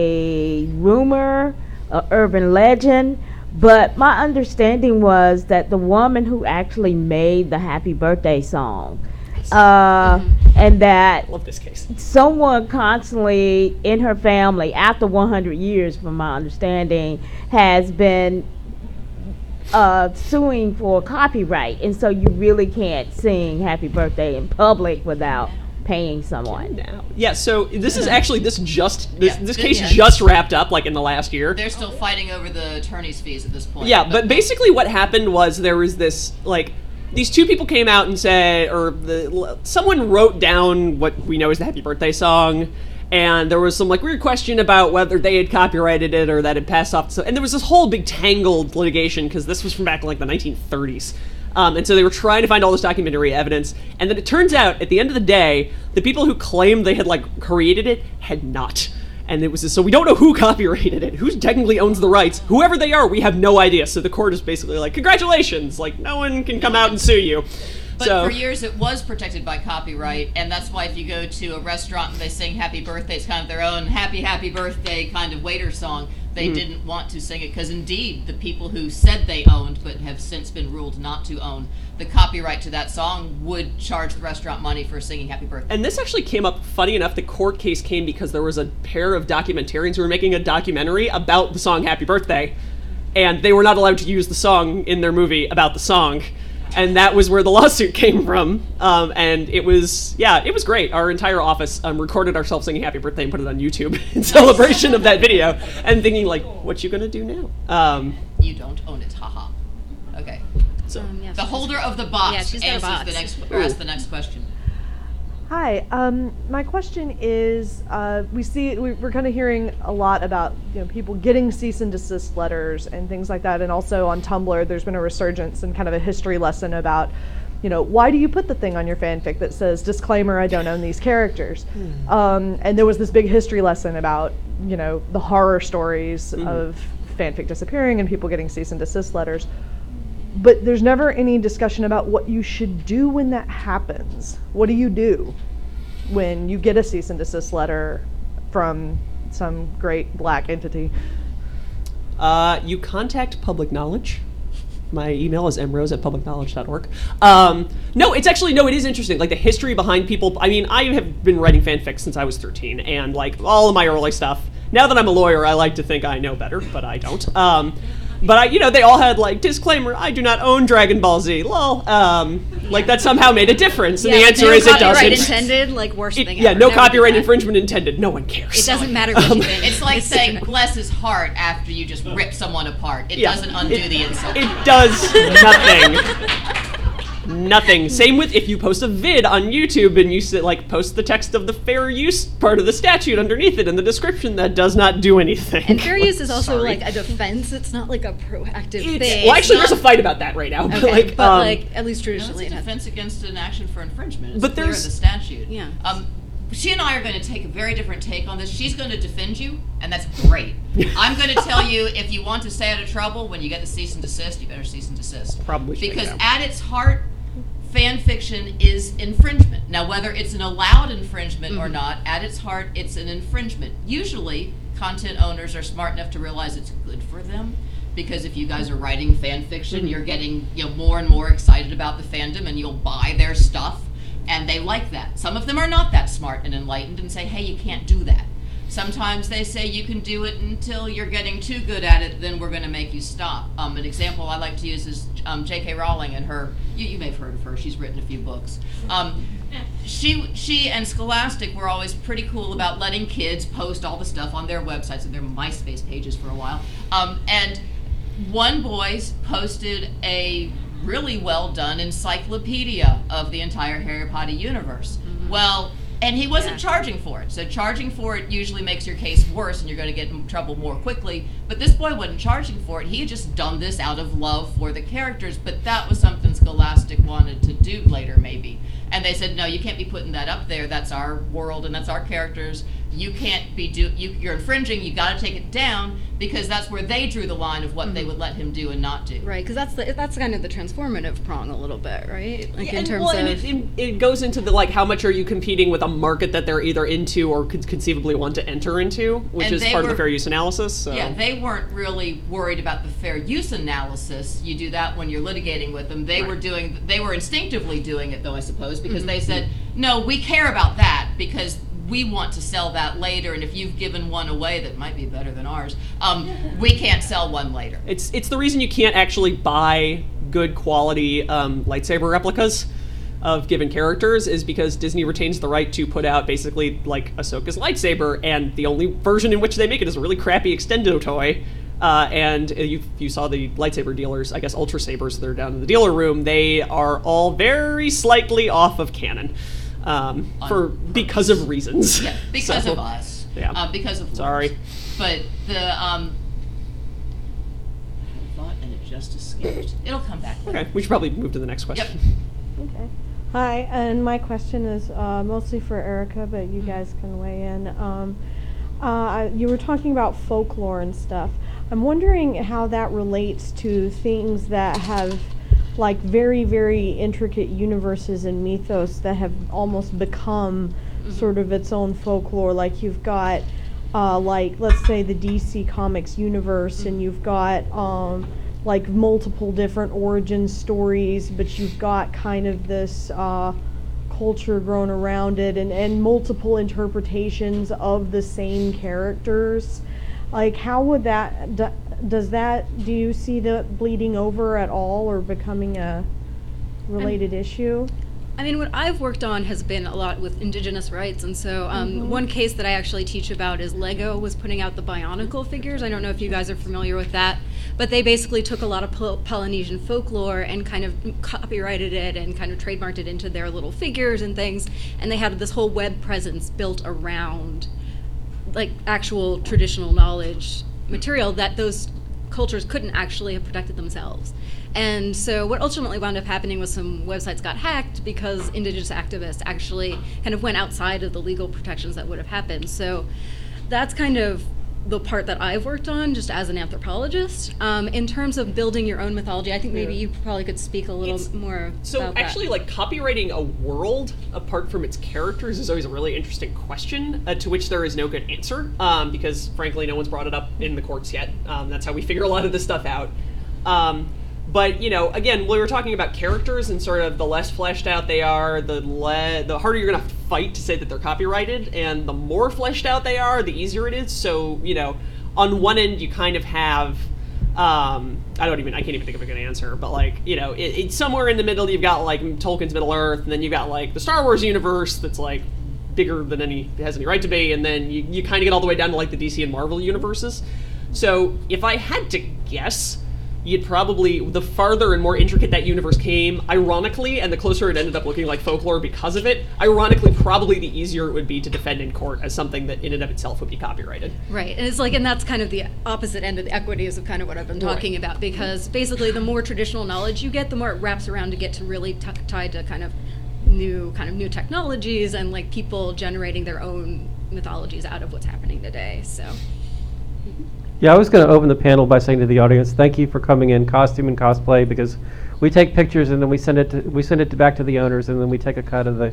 Speaker 5: a rumor, a urban legend, but my understanding was that the woman who actually made the Happy Birthday song, uh, and that
Speaker 1: Love this case.
Speaker 5: someone constantly in her family, after one hundred years, from my understanding, has been uh, suing for copyright, and so you really can't sing Happy Birthday in public without paying someone.
Speaker 1: Now, yeah. So this is actually this just this,
Speaker 2: Yeah,
Speaker 1: this
Speaker 2: th-
Speaker 1: case
Speaker 2: yeah.
Speaker 1: just wrapped up like in the last year.
Speaker 2: They're still fighting over the attorney's fees at this point.
Speaker 1: Yeah, but basically what happened was there was this like these two people came out and said, or the someone wrote down what we know as the Happy Birthday song, and there was some like weird question about whether they had copyrighted it or that it passed off. So, and there was this whole big tangled litigation because this was from back in like the nineteen thirties. Um, and so they were trying to find all this documentary evidence, and then it turns out, at the end of the day, the people who claimed they had, like, created it had not. And it was just, so we don't know who copyrighted it, who technically owns the rights. Whoever they are, we have no idea. So the court is basically like, congratulations, like, no one can come out and sue you.
Speaker 2: But
Speaker 1: so,
Speaker 2: for years it was protected by copyright, and that's why if you go to a restaurant and they sing happy birthday, it's kind of their own happy, happy birthday kind of waiter song. They
Speaker 1: Mm-hmm.
Speaker 2: didn't want to sing it because indeed the people who said they owned but have since been ruled not to own the copyright to that song would charge the restaurant money for singing happy birthday.
Speaker 1: And this actually came up, funny enough, the court case came because there was a pair of documentarians who were making a documentary about the song Happy Birthday, and they were not allowed to use the song in their movie about the song. And that was where the lawsuit came from. Um, and it was, yeah, it was great. Our entire office um, recorded ourselves singing Happy Birthday and put it on YouTube in celebration of that video. And thinking, like, what you gonna do now? Um,
Speaker 2: You don't own it, haha. Okay.
Speaker 1: so,
Speaker 3: Um, yeah,
Speaker 2: The
Speaker 3: she's-
Speaker 2: holder of the box
Speaker 3: Yeah, she's got a
Speaker 2: answers
Speaker 3: box.
Speaker 2: the next or asks the next question.
Speaker 6: Hi. Um, my question is, uh, we see we, we're kind of hearing a lot about you know people getting cease and desist letters and things like that, and also on Tumblr, there's been a resurgence and kind of a history lesson about, you know, why do you put the thing on your fanfic that says disclaimer, I don't own these characters? Um, and there was this big history lesson about you know the horror stories of fanfic disappearing and people getting cease and desist letters. But there's never any discussion about what you should do when that happens. What do you do when you get a cease and desist letter from some great black entity?
Speaker 1: uh, you contact Public Knowledge. My email is m rose at public knowledge dot org. Um, no, it's actually, no, it is interesting. Like, the history behind people. I mean, I have been writing fanfics since I was thirteen, and, like, all of my early stuff. Now that I'm a lawyer, I like to think I know better, but I don't. Um, but, I, you know, they all had, like, disclaimer, I do not own Dragon Ball Z, lol. Um, like, that somehow made a difference, and
Speaker 3: Yeah,
Speaker 1: the
Speaker 3: but
Speaker 1: answer
Speaker 3: no
Speaker 1: is it
Speaker 3: copyright
Speaker 1: doesn't.
Speaker 3: intended, like worst
Speaker 1: It-
Speaker 3: thing
Speaker 1: yeah,
Speaker 3: ever.
Speaker 1: no
Speaker 3: Never do
Speaker 1: copyright
Speaker 3: that.
Speaker 1: infringement intended. No one cares.
Speaker 3: It doesn't matter what you think.
Speaker 2: It's like
Speaker 3: It's
Speaker 2: saying
Speaker 3: different.
Speaker 2: bless his heart after you just rip someone apart. It
Speaker 1: Yeah.
Speaker 2: doesn't undo
Speaker 1: It-
Speaker 2: the insult.
Speaker 1: It does nothing. Nothing. Same with if you post a vid on YouTube and you say, like, post the text of the fair use part of the statute underneath it in the description, that does not do anything.
Speaker 3: And fair use is also
Speaker 1: Sorry.
Speaker 3: like a defense. It's not like a proactive
Speaker 1: It's-
Speaker 3: thing.
Speaker 1: well, actually,
Speaker 2: not-
Speaker 1: there's a fight about that right now.
Speaker 3: Okay,
Speaker 1: But, like,
Speaker 3: but
Speaker 1: um,
Speaker 3: like at least
Speaker 2: No, it's
Speaker 3: traditionally
Speaker 2: a
Speaker 3: it has.
Speaker 2: defense against an action for infringement. It's
Speaker 1: But
Speaker 2: clear in
Speaker 1: there's-
Speaker 2: the statute.
Speaker 3: Yeah.
Speaker 2: Um, she and I are going to take a very different take on this. She's going to defend you, and that's great. I'm going to tell you, if you want to stay out of trouble, when you get the cease and desist, you better cease and desist.
Speaker 1: Probably should,
Speaker 2: Because
Speaker 1: yeah.
Speaker 2: at its heart, fan fiction is infringement. Now, whether it's an allowed infringement or not, at its heart, it's an infringement. Usually, content owners are smart enough to realize it's good for them. Because if you guys are writing fan fiction, you're getting you know more and more excited about the fandom, and you'll buy their stuff, and they like that. Some of them are not that smart and enlightened and say, hey, you can't do that. Sometimes they say you can do it until you're getting too good at it, then we're going to make you stop. Um, an example I like to use is um, J K Rowling and her, you, you may have heard of her, she's written a few books. Um, she, she and Scholastic were always pretty cool about letting kids post all the stuff on their websites and their MySpace pages for a while. Um, and one boy posted a really well done encyclopedia of the entire Harry Potter universe. Well, and he wasn't
Speaker 3: Yeah.
Speaker 2: charging for it. So charging for it usually makes your case worse and you're going to get in trouble more quickly. But this boy wasn't charging for it. He had just done this out of love for the characters. But that was something Scholastic wanted to do later, maybe. And they said, no, you can't be putting that up there. That's our world and that's our characters. You can't be do. You, you're infringing. You got to take it down because that's where they drew the line of what they would let him do and not do.
Speaker 3: Right, because that's the that's kind of the transformative prong a little bit, right? Like
Speaker 1: Yeah,
Speaker 3: in
Speaker 1: and,
Speaker 3: terms
Speaker 1: well, and
Speaker 3: of
Speaker 1: it, it, it goes into the, like, how much are you competing with a market that they're either into or could conceivably want to enter into, which
Speaker 2: And
Speaker 1: is
Speaker 2: they
Speaker 1: part of
Speaker 2: were-
Speaker 1: the fair use analysis. So.
Speaker 2: Yeah, they weren't really worried about the fair use analysis. You do that when you're litigating with them. They were doing, they were instinctively doing it, though, I suppose, because they said, no, we care about that because we want to sell that later, and if you've given one away that might be better than ours, um, we can't sell one later.
Speaker 1: It's it's the reason you can't actually buy good quality um, lightsaber replicas of given characters is because Disney retains the right to put out basically like Ahsoka's lightsaber, and the only version in which they make it is a really crappy extendo toy. Uh, and you you saw the lightsaber dealers, I guess Ultra Sabers that are down in the dealer room. They are all very slightly off of canon um, for because of reasons.
Speaker 2: Yeah, because
Speaker 1: So,
Speaker 2: of us.
Speaker 1: Yeah.
Speaker 2: Uh, because of
Speaker 1: Sorry.
Speaker 2: laws. But the um, I had a thought and it just escaped. It'll come back later.
Speaker 1: Okay, we should probably move to the next question.
Speaker 2: Yep.
Speaker 6: Okay. Hi, and my question is uh, mostly for Erica, but you guys can weigh in. Um, uh, you were talking about folklore and stuff. I'm wondering how that relates to things that have like very, very intricate universes and mythos that have almost become mm-hmm. sort of its own folklore. Like you've got, uh, like, let's say the D C Comics universe, mm-hmm. and you've got um, like multiple different origin stories, but you've got kind of this uh, culture grown around it, and, and multiple interpretations of the same characters. Like, how would that, do, does that, do you see that bleeding over at all or becoming a related
Speaker 3: I'm,
Speaker 6: issue?
Speaker 3: I mean, what I've worked on has been a lot with indigenous rights, and so um,
Speaker 6: mm-hmm.
Speaker 3: one case that I actually teach about is Lego was putting out the Bionicle figures. I don't know if you guys are familiar with that, but they basically took a lot of Pol- Polynesian folklore and kind of copyrighted it and kind of trademarked it into their little figures and things, and they had this whole web presence built around like actual traditional knowledge material that those cultures couldn't actually have protected themselves. And so what ultimately wound up happening was some websites got hacked because indigenous activists actually kind of went outside of the legal protections that would have happened. So that's kind of the part that I've worked on just as an anthropologist. Um, in terms of building your own mythology, I think maybe you probably could speak a little
Speaker 1: It's-
Speaker 3: more
Speaker 1: So
Speaker 3: about
Speaker 1: actually,
Speaker 3: that.
Speaker 1: like copywriting a world apart from its characters is always a really interesting question uh, to which there is no good answer, um, because frankly, no one's brought it up in the courts yet. Um, that's how we figure a lot of this stuff out. Um, but you know, again, we were talking about characters and sort of the less fleshed out they are, the le- the harder you're gonna have to fight to say that they're copyrighted, and the more fleshed out they are, the easier it is. So you know, on one end, you kind of have. Um, I don't even, I can't even think of a good answer, but like, you know, it, it's somewhere in the middle, you've got like Tolkien's Middle Earth, and then you've got like the Star Wars universe that's like bigger than any, has any right to be, and then you, you kind of get all the way down to like the D C and Marvel universes. So if I had to guess, you'd probably, the farther and more intricate that universe came, ironically, and the closer it ended up looking like folklore because of it, ironically, probably the easier it would be to defend in court as something that in and of itself would be copyrighted.
Speaker 3: Right, and it's like, and that's kind of the opposite end of the equities of kind of what I've been talking
Speaker 1: Right.
Speaker 3: about, because basically the more traditional knowledge you get, the more it wraps around to get to really t- tied to kind of new kind of new technologies and like people generating their own mythologies out of what's happening today. So
Speaker 7: Yeah, I was going to open the panel by saying to the audience, thank you for coming in costume and cosplay, because we take pictures and then we send it to, we send it to back to the owners, and then we take a cut of the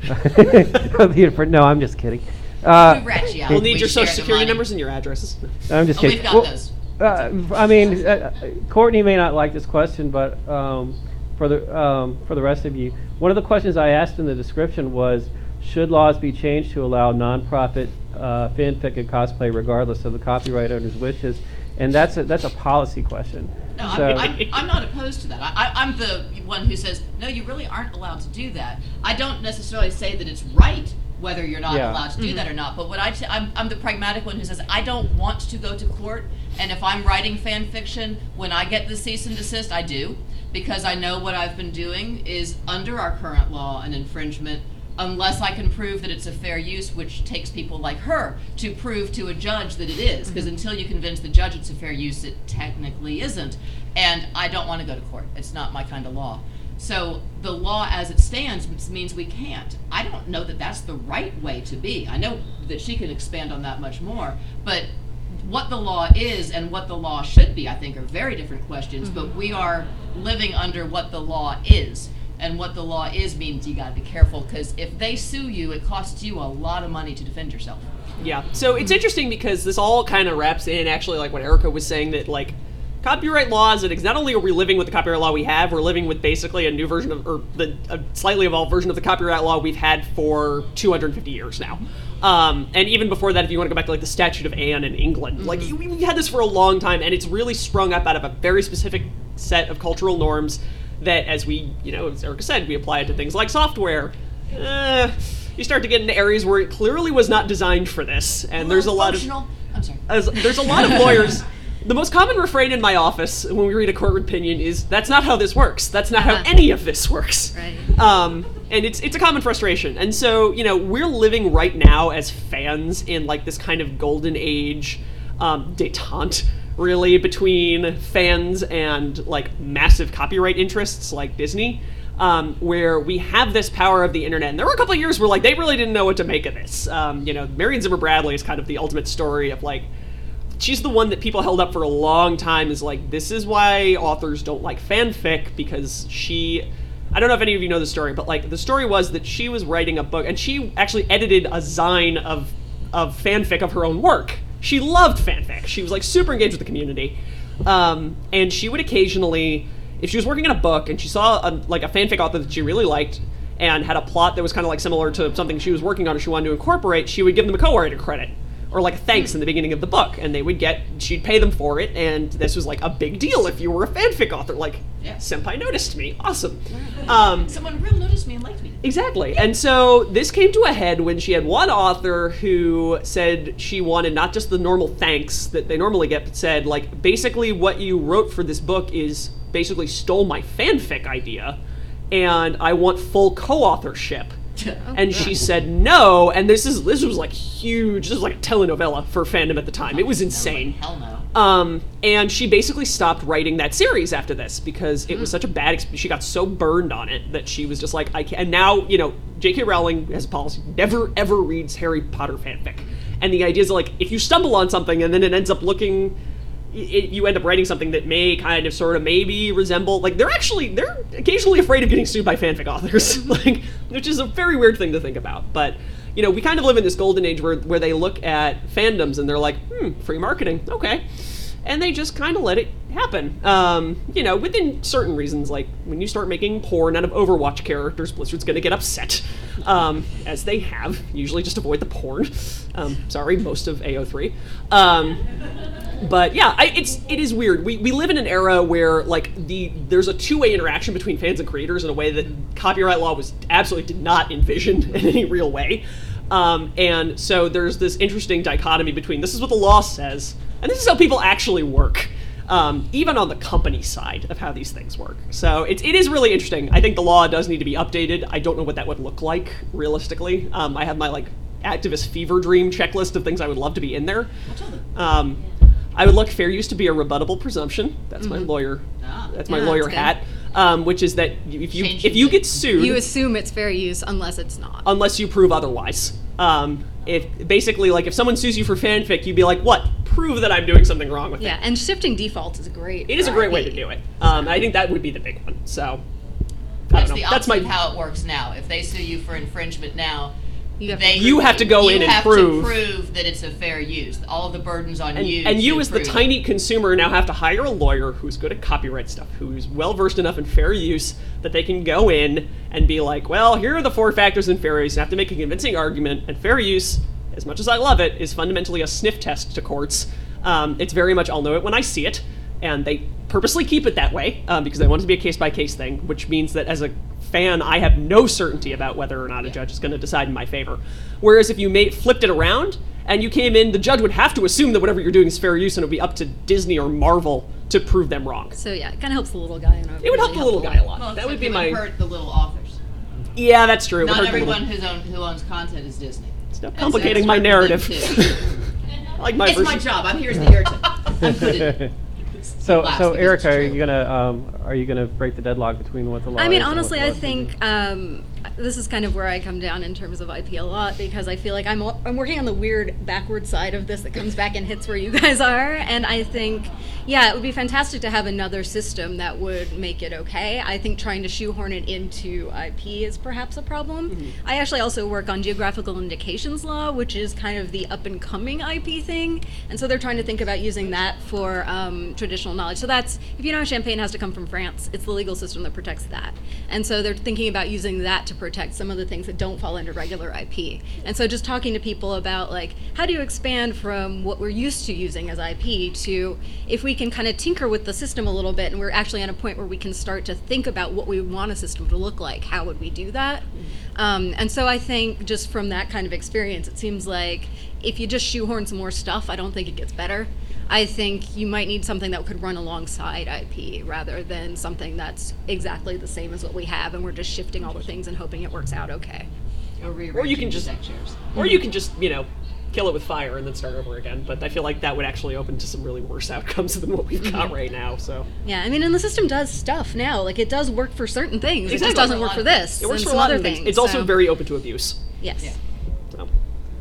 Speaker 7: of the no, I'm just kidding. Uh,
Speaker 2: We rat you out.
Speaker 1: We'll need
Speaker 2: We
Speaker 1: your
Speaker 2: share
Speaker 1: social
Speaker 2: the
Speaker 1: security
Speaker 2: money.
Speaker 1: numbers and your addresses.
Speaker 7: I'm just
Speaker 2: Oh,
Speaker 7: kidding.
Speaker 2: we've got
Speaker 7: Well,
Speaker 2: those.
Speaker 7: Uh, I mean, uh, Courtney may not like this question, but um, for the um, for the rest of you, one of the questions I asked in the description was, should laws be changed to allow nonprofit uh, fanfic and cosplay regardless of the copyright owner's wishes? And that's a, that's a policy question.
Speaker 2: No,
Speaker 7: So-
Speaker 2: I'm, I'm, I'm not opposed to that. I, I, I'm the one who says, no, you really aren't allowed to do that. I don't necessarily say that it's right whether you're not
Speaker 7: Yeah.
Speaker 2: allowed to do that or not. But what I t- I'm, I'm the pragmatic one who says, I don't want to go to court. And if I'm writing fan fiction, when I get the cease and desist, I do. Because I know what I've been doing is under our current law an infringement, unless I can prove that it's a fair use, which takes people like her to prove to a judge that it is. Because until you convince the judge it's a fair use, it technically isn't. And I don't want to go to court. It's not my kind of law. So the law as it stands means we can't. I don't know that that's the right way to be. I know that she can expand on that much more. But what the law is and what the law should be, I think, are very different questions. But we are living under what the law is. And what the law is means you gotta be careful, because if they sue you, it costs you a lot of money to defend yourself.
Speaker 1: Yeah, so it's interesting because this all kind of wraps in actually like what Erica was saying, that like copyright laws, and not only are we living with the copyright law we have, we're living with basically a new version of, or the a slightly evolved version of the copyright law we've had for two hundred fifty years now. Um, and even before that, if you want to go back to like the Statute of Anne in England, like we, we've had this for a long time, and it's really sprung up out of a very specific set of cultural norms that, as we, you know, as Erica said, we apply it to things like software. Uh, you start to get into areas where it clearly was not designed for this, and there's a lot of
Speaker 2: Functional- I'm sorry.
Speaker 1: as, there's a lot of lawyers. The most common refrain in my office when we read a court opinion is, "That's not how this works. That's not how
Speaker 3: Uh-huh.
Speaker 1: any of this works."
Speaker 3: Right.
Speaker 1: Um, and it's it's a common frustration. And so, you know, we're living right now as fans in like this kind of golden age, um, detente really, between fans and like massive copyright interests like Disney, um, where we have this power of the internet. And there were a couple of years where like they really didn't know what to make of this. Um, you know, Marion Zimmer Bradley is kind of the ultimate story of like, she's the one that people held up for a long time as like, this is why authors don't like fanfic, because she, I don't know if any of you know the story, but like the story was that she was writing a book and she actually edited a zine of of fanfic of her own work. She loved fanfic. She was like super engaged with the community. Um, and she would occasionally, if she was working on a book and she saw a, like a fanfic author that she really liked and had a plot that was kind of like similar to something she was working on and she wanted to incorporate, she would give them a co-writer credit or like a thanks in the beginning of the book, and they would get, she'd pay them for it, and this was like a big deal if you were a fanfic author. Like,
Speaker 2: Yeah.
Speaker 1: senpai noticed me, awesome. Um,
Speaker 2: Someone real noticed me and liked me.
Speaker 1: Exactly. And so this came to a head when she had one author who said she wanted not just the normal thanks that they normally get, but said, like, basically what you wrote for this book is basically stole my fanfic idea, and I want full co-authorship. And she said no, and this is this was like huge. This was like a telenovela for fandom at the time. It was insane.
Speaker 2: Hell no.
Speaker 1: Um, and she basically stopped writing that series after this because it was such a bad experience. She got so burned on it that she was just like, I can't. And now, you know, J K Rowling has a policy, never ever reads Harry Potter fanfic. And the idea is like, if you stumble on something and then it ends up looking, it, you end up writing something that may kind of sort of maybe resemble, like they're actually, they're occasionally afraid of getting sued by fanfic authors, like, which is a very weird thing to think about. But, you know, we kind of live in this golden age where, where they look at fandoms and they're like, hmm, free marketing, okay. And they just kind of let it happen. Um, you know, within certain reasons, like when you start making porn out of Overwatch characters, Blizzard's going to get upset, um, as they have, usually just avoid the porn. Um, sorry, most of A O three. Um, but yeah, I, it's it is weird. We we live in an era where like the there's a two-way interaction between fans and creators in a way that copyright law was absolutely did not envision in any real way. Um, and so there's this interesting dichotomy between this is what the law says, and this is how people actually work, um, even on the company side of how these things work. So it, it is really interesting. I think the law does need to be updated. I don't know what that would look like, realistically. Um, I have my, like, activist fever dream checklist of things I would love to be in there. Um, I would like fair use to be a rebuttable presumption. That's my lawyer.
Speaker 2: Ah.
Speaker 1: That's my
Speaker 3: Yeah,
Speaker 1: lawyer
Speaker 3: that's
Speaker 1: hat. Um, which is that if you
Speaker 2: Change
Speaker 1: if you
Speaker 2: it.
Speaker 1: get sued,
Speaker 3: You assume it's fair use unless it's not.
Speaker 1: unless you prove otherwise. Um, if basically, like, if someone sues you for fanfic, you'd be like, what? Prove that I'm doing something wrong with
Speaker 3: Yeah,
Speaker 1: it.
Speaker 3: and shifting defaults is great.
Speaker 1: It is a
Speaker 3: for
Speaker 1: great way
Speaker 3: I P.
Speaker 1: to do it. Um, I think that would be the big one. So, I
Speaker 2: That's
Speaker 1: don't
Speaker 2: the
Speaker 1: know.
Speaker 2: opposite
Speaker 1: That's my.
Speaker 2: of how it works now. If they sue you for infringement now,
Speaker 3: You have
Speaker 2: they
Speaker 3: to
Speaker 1: You have to go
Speaker 2: you
Speaker 1: in and
Speaker 2: have
Speaker 1: prove.
Speaker 2: to prove that it's a fair use. All of the burdens on
Speaker 1: And,
Speaker 2: you.
Speaker 1: and you,
Speaker 2: to
Speaker 1: as the
Speaker 2: prove.
Speaker 1: tiny consumer, now have to hire a lawyer who's good at copyright stuff, who's well versed enough in fair use that they can go in and be like, well, here are the four factors in fair use. You have to make a convincing argument. And fair use, as much as I love it, is fundamentally a sniff test to courts. Um, it's very much, I'll know it when I see it. And they purposely keep it that way um, because they want it to be a case-by-case thing, which means that as a fan, I have no certainty about whether or not a judge is going to decide in my favor. Whereas if you made, flipped it around and you came in, the judge would have to assume that whatever you're doing is fair use, and it would be up to Disney or Marvel to prove them wrong.
Speaker 3: So yeah, it kind of helps the little guy. In a
Speaker 1: It would help
Speaker 3: really
Speaker 1: the little
Speaker 3: helpful
Speaker 1: guy a
Speaker 3: way.
Speaker 1: lot.
Speaker 2: Well,
Speaker 1: that
Speaker 2: except
Speaker 1: would be
Speaker 2: it
Speaker 1: my.
Speaker 2: hurt the little authors.
Speaker 1: Yeah, that's true. It would
Speaker 2: Not
Speaker 1: hurt the
Speaker 2: everyone
Speaker 1: little-
Speaker 2: who's own, who owns content is Disney.
Speaker 1: Stop
Speaker 2: And so
Speaker 1: complicating
Speaker 2: it's
Speaker 1: my
Speaker 2: hard for
Speaker 1: narrative.
Speaker 2: them too.
Speaker 1: I like my
Speaker 2: It's my
Speaker 1: version.
Speaker 2: job. I'm here as the irritant. I'm good at it.
Speaker 7: So,
Speaker 2: Last
Speaker 7: so
Speaker 2: because
Speaker 7: Erica,
Speaker 2: it's
Speaker 7: are
Speaker 2: true.
Speaker 7: you gonna um, are you gonna break the deadlock between what the law
Speaker 3: I mean,
Speaker 7: is and what
Speaker 3: honestly,
Speaker 7: the law
Speaker 3: I
Speaker 7: isn't?
Speaker 3: think um, this is kind of where I come down in terms of I P a lot because I feel like I'm I'm working on the weird backward side of this that comes back and hits where you guys are, and I think, yeah, it would be fantastic to have another system that would make it okay. I think trying to shoehorn it into I P is perhaps a problem.
Speaker 1: Mm-hmm.
Speaker 3: I actually also work on geographical indications law, which is kind of the up and coming I P thing, and so they're trying to think about using that for um, traditional knowledge. So that's, if you know champagne has to come from France, it's the legal system that protects that. And so they're thinking about using that to protect some of the things that don't fall under regular I P. And so just talking to people about, like, how do you expand from what we're used to using as I P to, if we can kind of tinker with the system a little bit and we're actually at a point where we can start to think about what we want a system to look like, how would we do that? Um, and so I think just from that kind of experience, it seems like if you just shoehorn some more stuff, I don't think it gets better. I think you might need something that could run alongside I P rather than something that's exactly the same as what we have and we're just shifting all the things and hoping it works out okay.
Speaker 2: Or,
Speaker 1: Or you can just-
Speaker 2: deck chairs.
Speaker 1: Or you can just, you know, kill it with fire and then start over again. But I feel like that would actually open to some really worse outcomes than what we've got right now. So
Speaker 3: Yeah, I mean, and the system does stuff now. Like, it does work for certain things. It
Speaker 1: Exactly.
Speaker 3: just doesn't work for this.
Speaker 1: it works
Speaker 3: and
Speaker 1: for a
Speaker 3: some
Speaker 1: lot
Speaker 3: other
Speaker 1: of things.
Speaker 3: things.
Speaker 1: It's also
Speaker 3: so-
Speaker 1: very open to abuse.
Speaker 3: Yes.
Speaker 2: Yeah.
Speaker 1: So.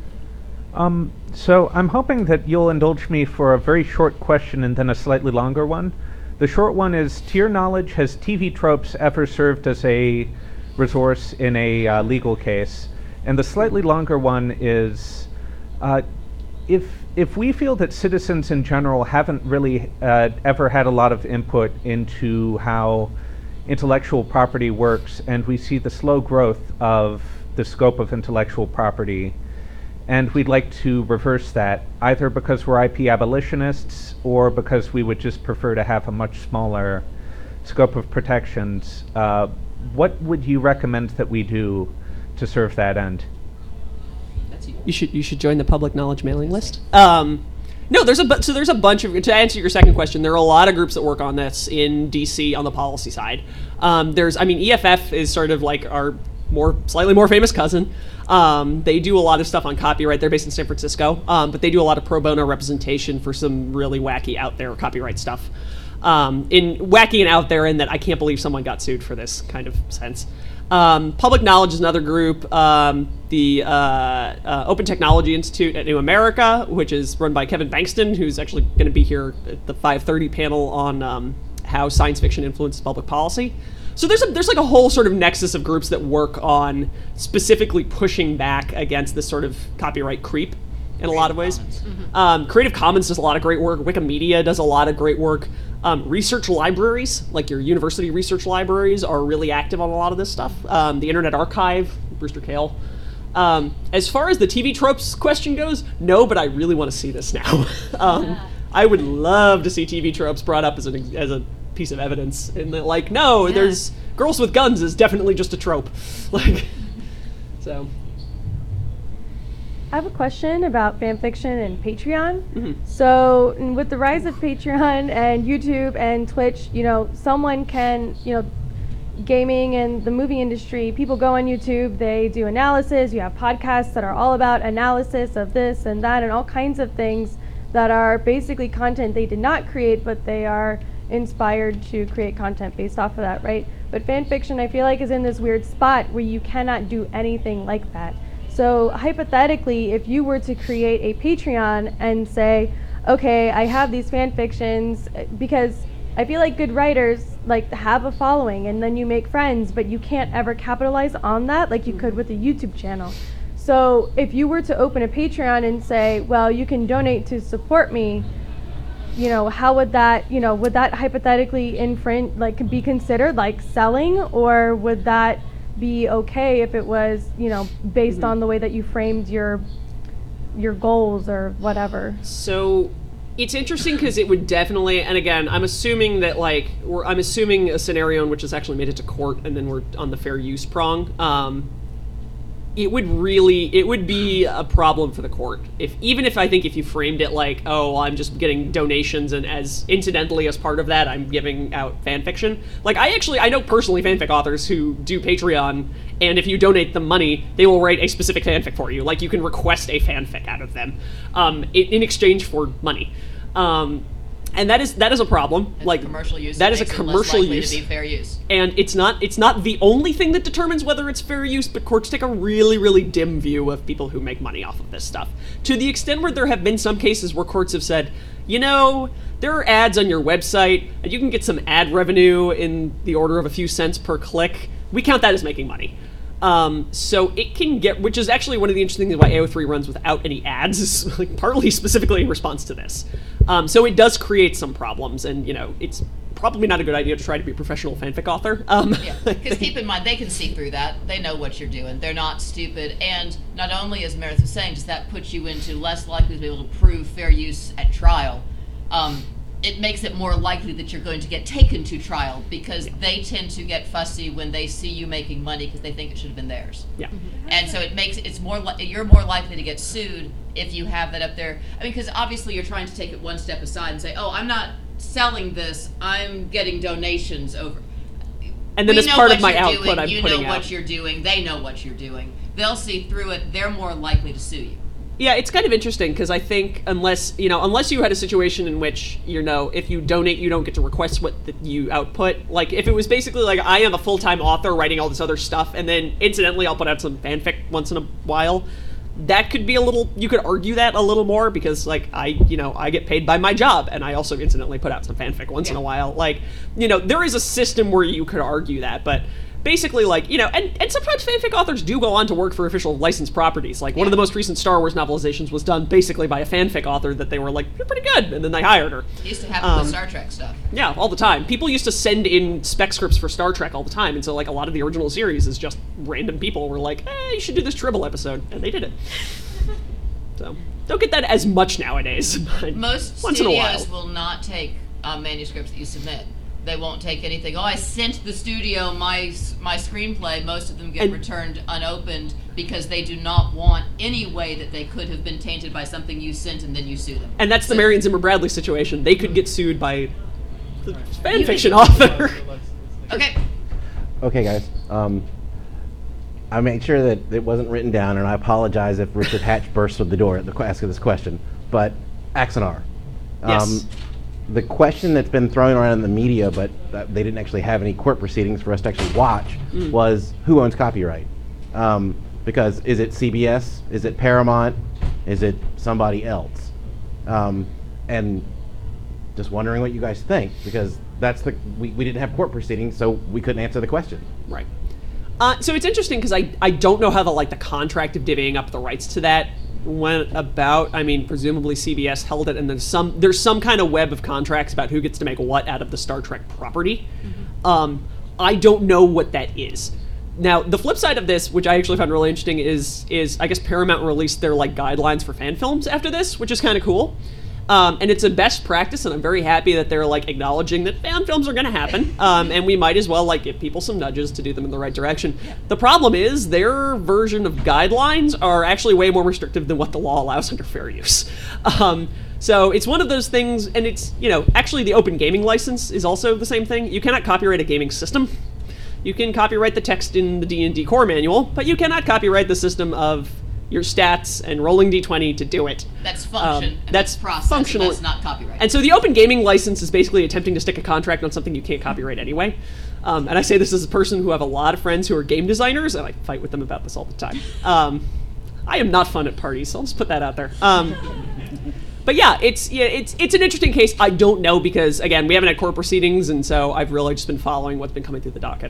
Speaker 8: Um, so I'm hoping that you'll indulge me for a very short question and then a slightly longer one. The short one is, to your knowledge, has T V Tropes ever served as a resource in a uh, legal case? And the slightly longer one is, uh, if if we feel that citizens in general haven't really uh, ever had a lot of input into how intellectual property works, and we see the slow growth of the scope of intellectual property, and we'd like to reverse that, either because we're I P abolitionists or because we would just prefer to have a much smaller scope of protections, uh, what would you recommend that we do to serve that end?
Speaker 2: That's you.
Speaker 1: You should you should join the public knowledge mailing list. Um, no, there's a bu- so there's a bunch of to answer your second question. There are a lot of groups that work on this in D C on the policy side. Um, there's I mean E F F is sort of like our more slightly more famous cousin. Um, they do a lot of stuff on copyright. They're based in San Francisco, um, but they do a lot of pro bono representation for some really wacky out there copyright stuff. Um, in wacky and out there in that I can't believe someone got sued for this kind of sense. Um, Public Knowledge is another group. Um, the uh, uh, Open Technology Institute at New America, which is run by Kevin Bankston, who's actually going to be here at the five thirty panel on um, how science fiction influences public policy. So there's a, there's like a whole sort of nexus of groups that work on specifically pushing back against this sort of copyright creep in a lot of ways. Um, Creative Commons does a lot of great work. Wikimedia does a lot of great work. Um, research libraries, like your university research libraries, are really active on a lot of this stuff. Um, the Internet Archive, Brewster Kahle. Um, as far as the T V tropes question goes, no, but I really want to see this now. um, I would love to see T V tropes brought up as an as a piece of evidence, and that, like, no,
Speaker 2: Yeah.
Speaker 1: there's girls with guns is definitely just a trope. Like, so.
Speaker 9: I have a question about fan fiction and Patreon.
Speaker 1: Mhm.
Speaker 9: So, n- with the rise of Patreon and YouTube and Twitch, you know, someone can, you know, gaming and the movie industry, people go on YouTube, they do analysis. You have podcasts that are all about analysis of this and that and all kinds of things that are basically content they did not create, but they are inspired to create content based off of that, right? But fan fiction, I feel like, is in this weird spot where you cannot do anything like that. So hypothetically, if you were to create a Patreon and say, okay, I have these fan fictions, because I feel like good writers like have a following and then you make friends, but you can't ever capitalize on that like you could with a YouTube channel. So if you were to open a Patreon and say, well, you can donate to support me, you know, how would that, you know, would that hypothetically infringe, like, be considered like selling, or would that be okay if it was, you know, based on the way that you framed your your goals or whatever?
Speaker 1: So it's interesting because it would definitely, and again, I'm assuming that like we're, I'm assuming a scenario in which it's actually made it to court, and then we're on the fair use prong. Um, it would really, it would be a problem for the court if, even if I think if you framed it like, oh, I'm just getting donations, and as incidentally as part of that, I'm giving out fan fiction. Like, I actually, I know personally fanfic authors who do Patreon, and if you donate them money, they will write a specific fanfic for you. Like, you can request a fanfic out of them um, in, in exchange for money. Um, and that is that is a problem.
Speaker 2: It's
Speaker 1: like
Speaker 2: commercial use.
Speaker 1: That
Speaker 2: It
Speaker 1: is a
Speaker 2: makes it less
Speaker 1: commercial
Speaker 2: likely
Speaker 1: use.
Speaker 2: to be fair use.
Speaker 1: And it's not it's not the only thing that determines whether it's fair use, but courts take a really, really dim view of people who make money off of this stuff. To the extent where there have been some cases where courts have said, you know, there are ads on your website, and you can get some ad revenue in the order of a few cents per click. We count that as making money. Um, so it can get, which is actually one of the interesting things why A O three runs without any ads, is like partly specifically in response to this. Um, so it does create some problems, and you know, it's probably not a good idea to try to be a professional fanfic author. Um,
Speaker 2: Yeah, because keep in mind, they can see through that. They know what you're doing. They're not stupid. And not only, as Meredith was saying, does that put you into less likely to be able to prove fair use at trial, um, it makes it more likely that you're going to get taken to trial, because they tend to get fussy when they see you making money because they think it should have been theirs.
Speaker 1: yeah.
Speaker 2: And so it makes it's more li- you're more likely to get sued if you have that up there. I mean, because obviously you're trying to take it one step aside and say, "Oh, I'm not selling this. I'm getting donations over."
Speaker 1: And then
Speaker 2: We
Speaker 1: as
Speaker 2: know
Speaker 1: part
Speaker 2: what
Speaker 1: of my
Speaker 2: you're
Speaker 1: output,
Speaker 2: doing,
Speaker 1: I'm
Speaker 2: you
Speaker 1: putting
Speaker 2: know
Speaker 1: out.
Speaker 2: what you're doing. They know what you're doing. They'll see through it. They're more likely to sue you.
Speaker 1: Yeah, it's kind of interesting because I think unless you know, unless you had a situation in which you know, if you donate, you don't get to request what the, you output. Like if it was basically like I am a full time author writing all this other stuff, and then incidentally I'll put out some fanfic once in a while. That could be a little. You could argue that a little more because like I, you know, I get paid by my job, and I also incidentally put out some fanfic once
Speaker 2: Yeah.
Speaker 1: in a while. Like you know, there is a system where you could argue that, but. Basically, like, you know, and, and sometimes fanfic authors do go on to work for official licensed properties. Like, one of the most recent Star Wars novelizations was done basically by a fanfic author that they were like, you're pretty good, and then they hired her.
Speaker 2: It used to happen
Speaker 1: Um,
Speaker 2: with Star Trek stuff.
Speaker 1: Yeah, all the time. People used to send in spec scripts for Star Trek all the time, and so, like, a lot of the original series is just random people were like, eh, you should do this Tribble episode, and they did it. So, don't get that as much nowadays, but
Speaker 2: Most
Speaker 1: once in a while.
Speaker 2: studios will not take um, manuscripts that you submit. They won't take anything. Oh, I sent the studio my my screenplay. Most of them get
Speaker 1: And-
Speaker 2: returned unopened because they do not want any way that they could have been tainted by something you sent and then you sue them.
Speaker 1: And that's the
Speaker 2: So-
Speaker 1: Marion Zimmer Bradley situation. They could get sued by the fanfiction author.
Speaker 2: Okay.
Speaker 10: Okay, guys. Um, I made sure that it wasn't written down, and I apologize if Richard Hatch burst through the door at the qu- asking this question. But Axanar, um,
Speaker 1: Yes.
Speaker 10: the question that's been thrown around in the media, but uh, they didn't actually have any court proceedings for us to actually watch,
Speaker 1: Mm.
Speaker 10: was who owns copyright? Um, because is it C B S? Is it Paramount? Is it somebody else? Um, and just wondering what you guys think, because that's the we, we didn't have court proceedings, so we couldn't answer the question.
Speaker 1: Right. Uh, so it's interesting because I, I don't know how the like the contract of divvying up the rights to that went about. I mean, presumably C B S held it, and there's some there's some kind of web of contracts about who gets to make what out of the Star Trek property.
Speaker 2: Mm-hmm.
Speaker 1: Um, I don't know what that is. Now, the flip side of this, which I actually found really interesting, is is I guess Paramount released their like guidelines for fan films after this, which is kind of cool. Um, and it's a best practice, and I'm very happy that they're like acknowledging that fan films are going to happen, um, and we might as well like give people some nudges to do them in the right direction. The problem is their version of guidelines are actually way more restrictive than what the law allows under fair use. Um, so it's one of those things, and it's you know actually the open gaming license is also the same thing. You cannot copyright a gaming system. You can copyright the text in the D and D core manual, but you cannot copyright the system of your stats and rolling d twenty to do it.
Speaker 2: That's function.
Speaker 1: Um,
Speaker 2: and
Speaker 1: that's
Speaker 2: that's process.
Speaker 1: functional.
Speaker 2: That's not copyright.
Speaker 1: And so the open gaming license is basically attempting to stick a contract on something you can't copyright anyway. Um, and I say this as a person who have a lot of friends who are game designers, and I fight with them about this all the time. Um, I am not fun at parties, so I'll just put that out there. Um, but yeah, it's yeah, it's it's an interesting case. I don't know because again, we haven't had court proceedings, and so I've really just been following what's been coming through the docket.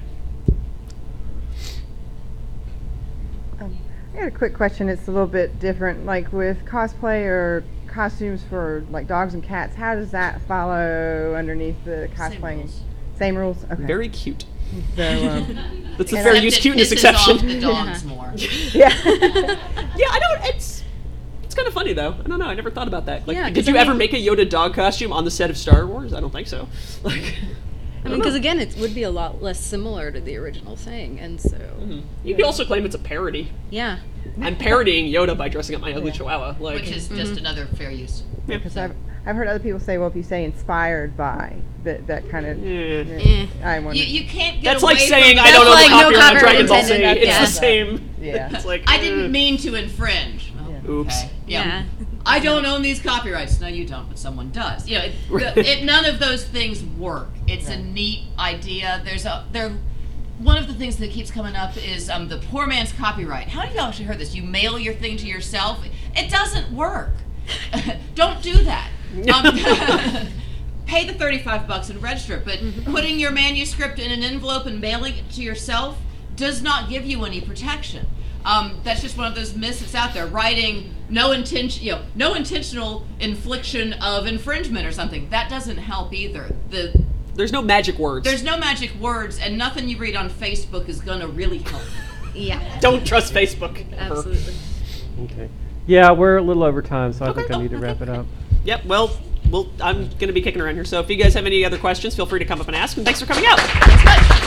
Speaker 11: I got a quick question. It's a little bit different. Like with cosplay or costumes for like dogs and cats, how does that follow underneath the cosplaying?
Speaker 2: rules.
Speaker 11: Same rules? Okay.
Speaker 1: Very cute.
Speaker 11: So, um,
Speaker 1: That's the
Speaker 11: And
Speaker 1: fair
Speaker 11: I-
Speaker 1: use
Speaker 2: Except it
Speaker 1: cuteness
Speaker 2: pisses
Speaker 1: exception.
Speaker 2: off the dogs more.
Speaker 11: yeah.
Speaker 1: Yeah, I don't. It's it's kind of funny though. I don't know. I never thought about that. Like,
Speaker 3: Yeah, 'cause
Speaker 1: did you
Speaker 3: I
Speaker 1: ever
Speaker 3: mean-
Speaker 1: make a Yoda dog costume on the set of Star Wars? I don't think so. Like,
Speaker 3: I mean, because again, it would be a lot less similar to the original thing, and so
Speaker 1: you could also claim it's a parody.
Speaker 3: yeah.
Speaker 1: I'm parodying Yoda by dressing up my ugly Chihuahua. Like,
Speaker 2: Which is just another fair use.
Speaker 11: Because I've, I've heard other people say, well, if you say inspired by, that that kind of.
Speaker 1: Eh.
Speaker 3: Eh.
Speaker 11: I wonder.
Speaker 2: You, you can't get
Speaker 1: that's
Speaker 2: away
Speaker 1: like saying
Speaker 2: from
Speaker 1: I don't know
Speaker 3: That's
Speaker 1: the
Speaker 3: like no
Speaker 1: copyright on
Speaker 3: copyright
Speaker 1: Dragon Ball Z.
Speaker 3: intended,
Speaker 1: It's
Speaker 3: yeah.
Speaker 1: the same.
Speaker 11: Yeah.
Speaker 1: It's like
Speaker 2: I
Speaker 1: eh.
Speaker 2: didn't mean to infringe. Well,
Speaker 1: Oops.
Speaker 2: okay. Yeah. I don't own these copyrights. No, you don't, but someone does. You know, it,
Speaker 1: Right.
Speaker 2: the, it, none of those things work. It's a neat idea. There's a there. One of the things that keeps coming up is um, the poor man's copyright. How many of y'all actually heard this? You mail your thing to yourself. It doesn't work. Don't do that. Um, pay the thirty-five bucks and register it, but putting your manuscript in an envelope and mailing it to yourself does not give you any protection. Um, that's just one of those myths that's out there. Writing no intention, you know, no intentional infliction of infringement or something. That doesn't help either. The
Speaker 1: There's no magic words.
Speaker 2: there's no magic words, and nothing you read on Facebook is gonna really help.
Speaker 3: Yeah.
Speaker 1: Don't trust Facebook.
Speaker 3: Absolutely.
Speaker 10: Okay.
Speaker 7: Yeah, we're a little over time, so I think I
Speaker 1: Okay.
Speaker 7: need to wrap it up.
Speaker 1: Yep. Well, well, I'm going to be kicking around here. So if you guys have any other questions, feel free to come up and ask. And thanks for coming out.
Speaker 2: Thanks much.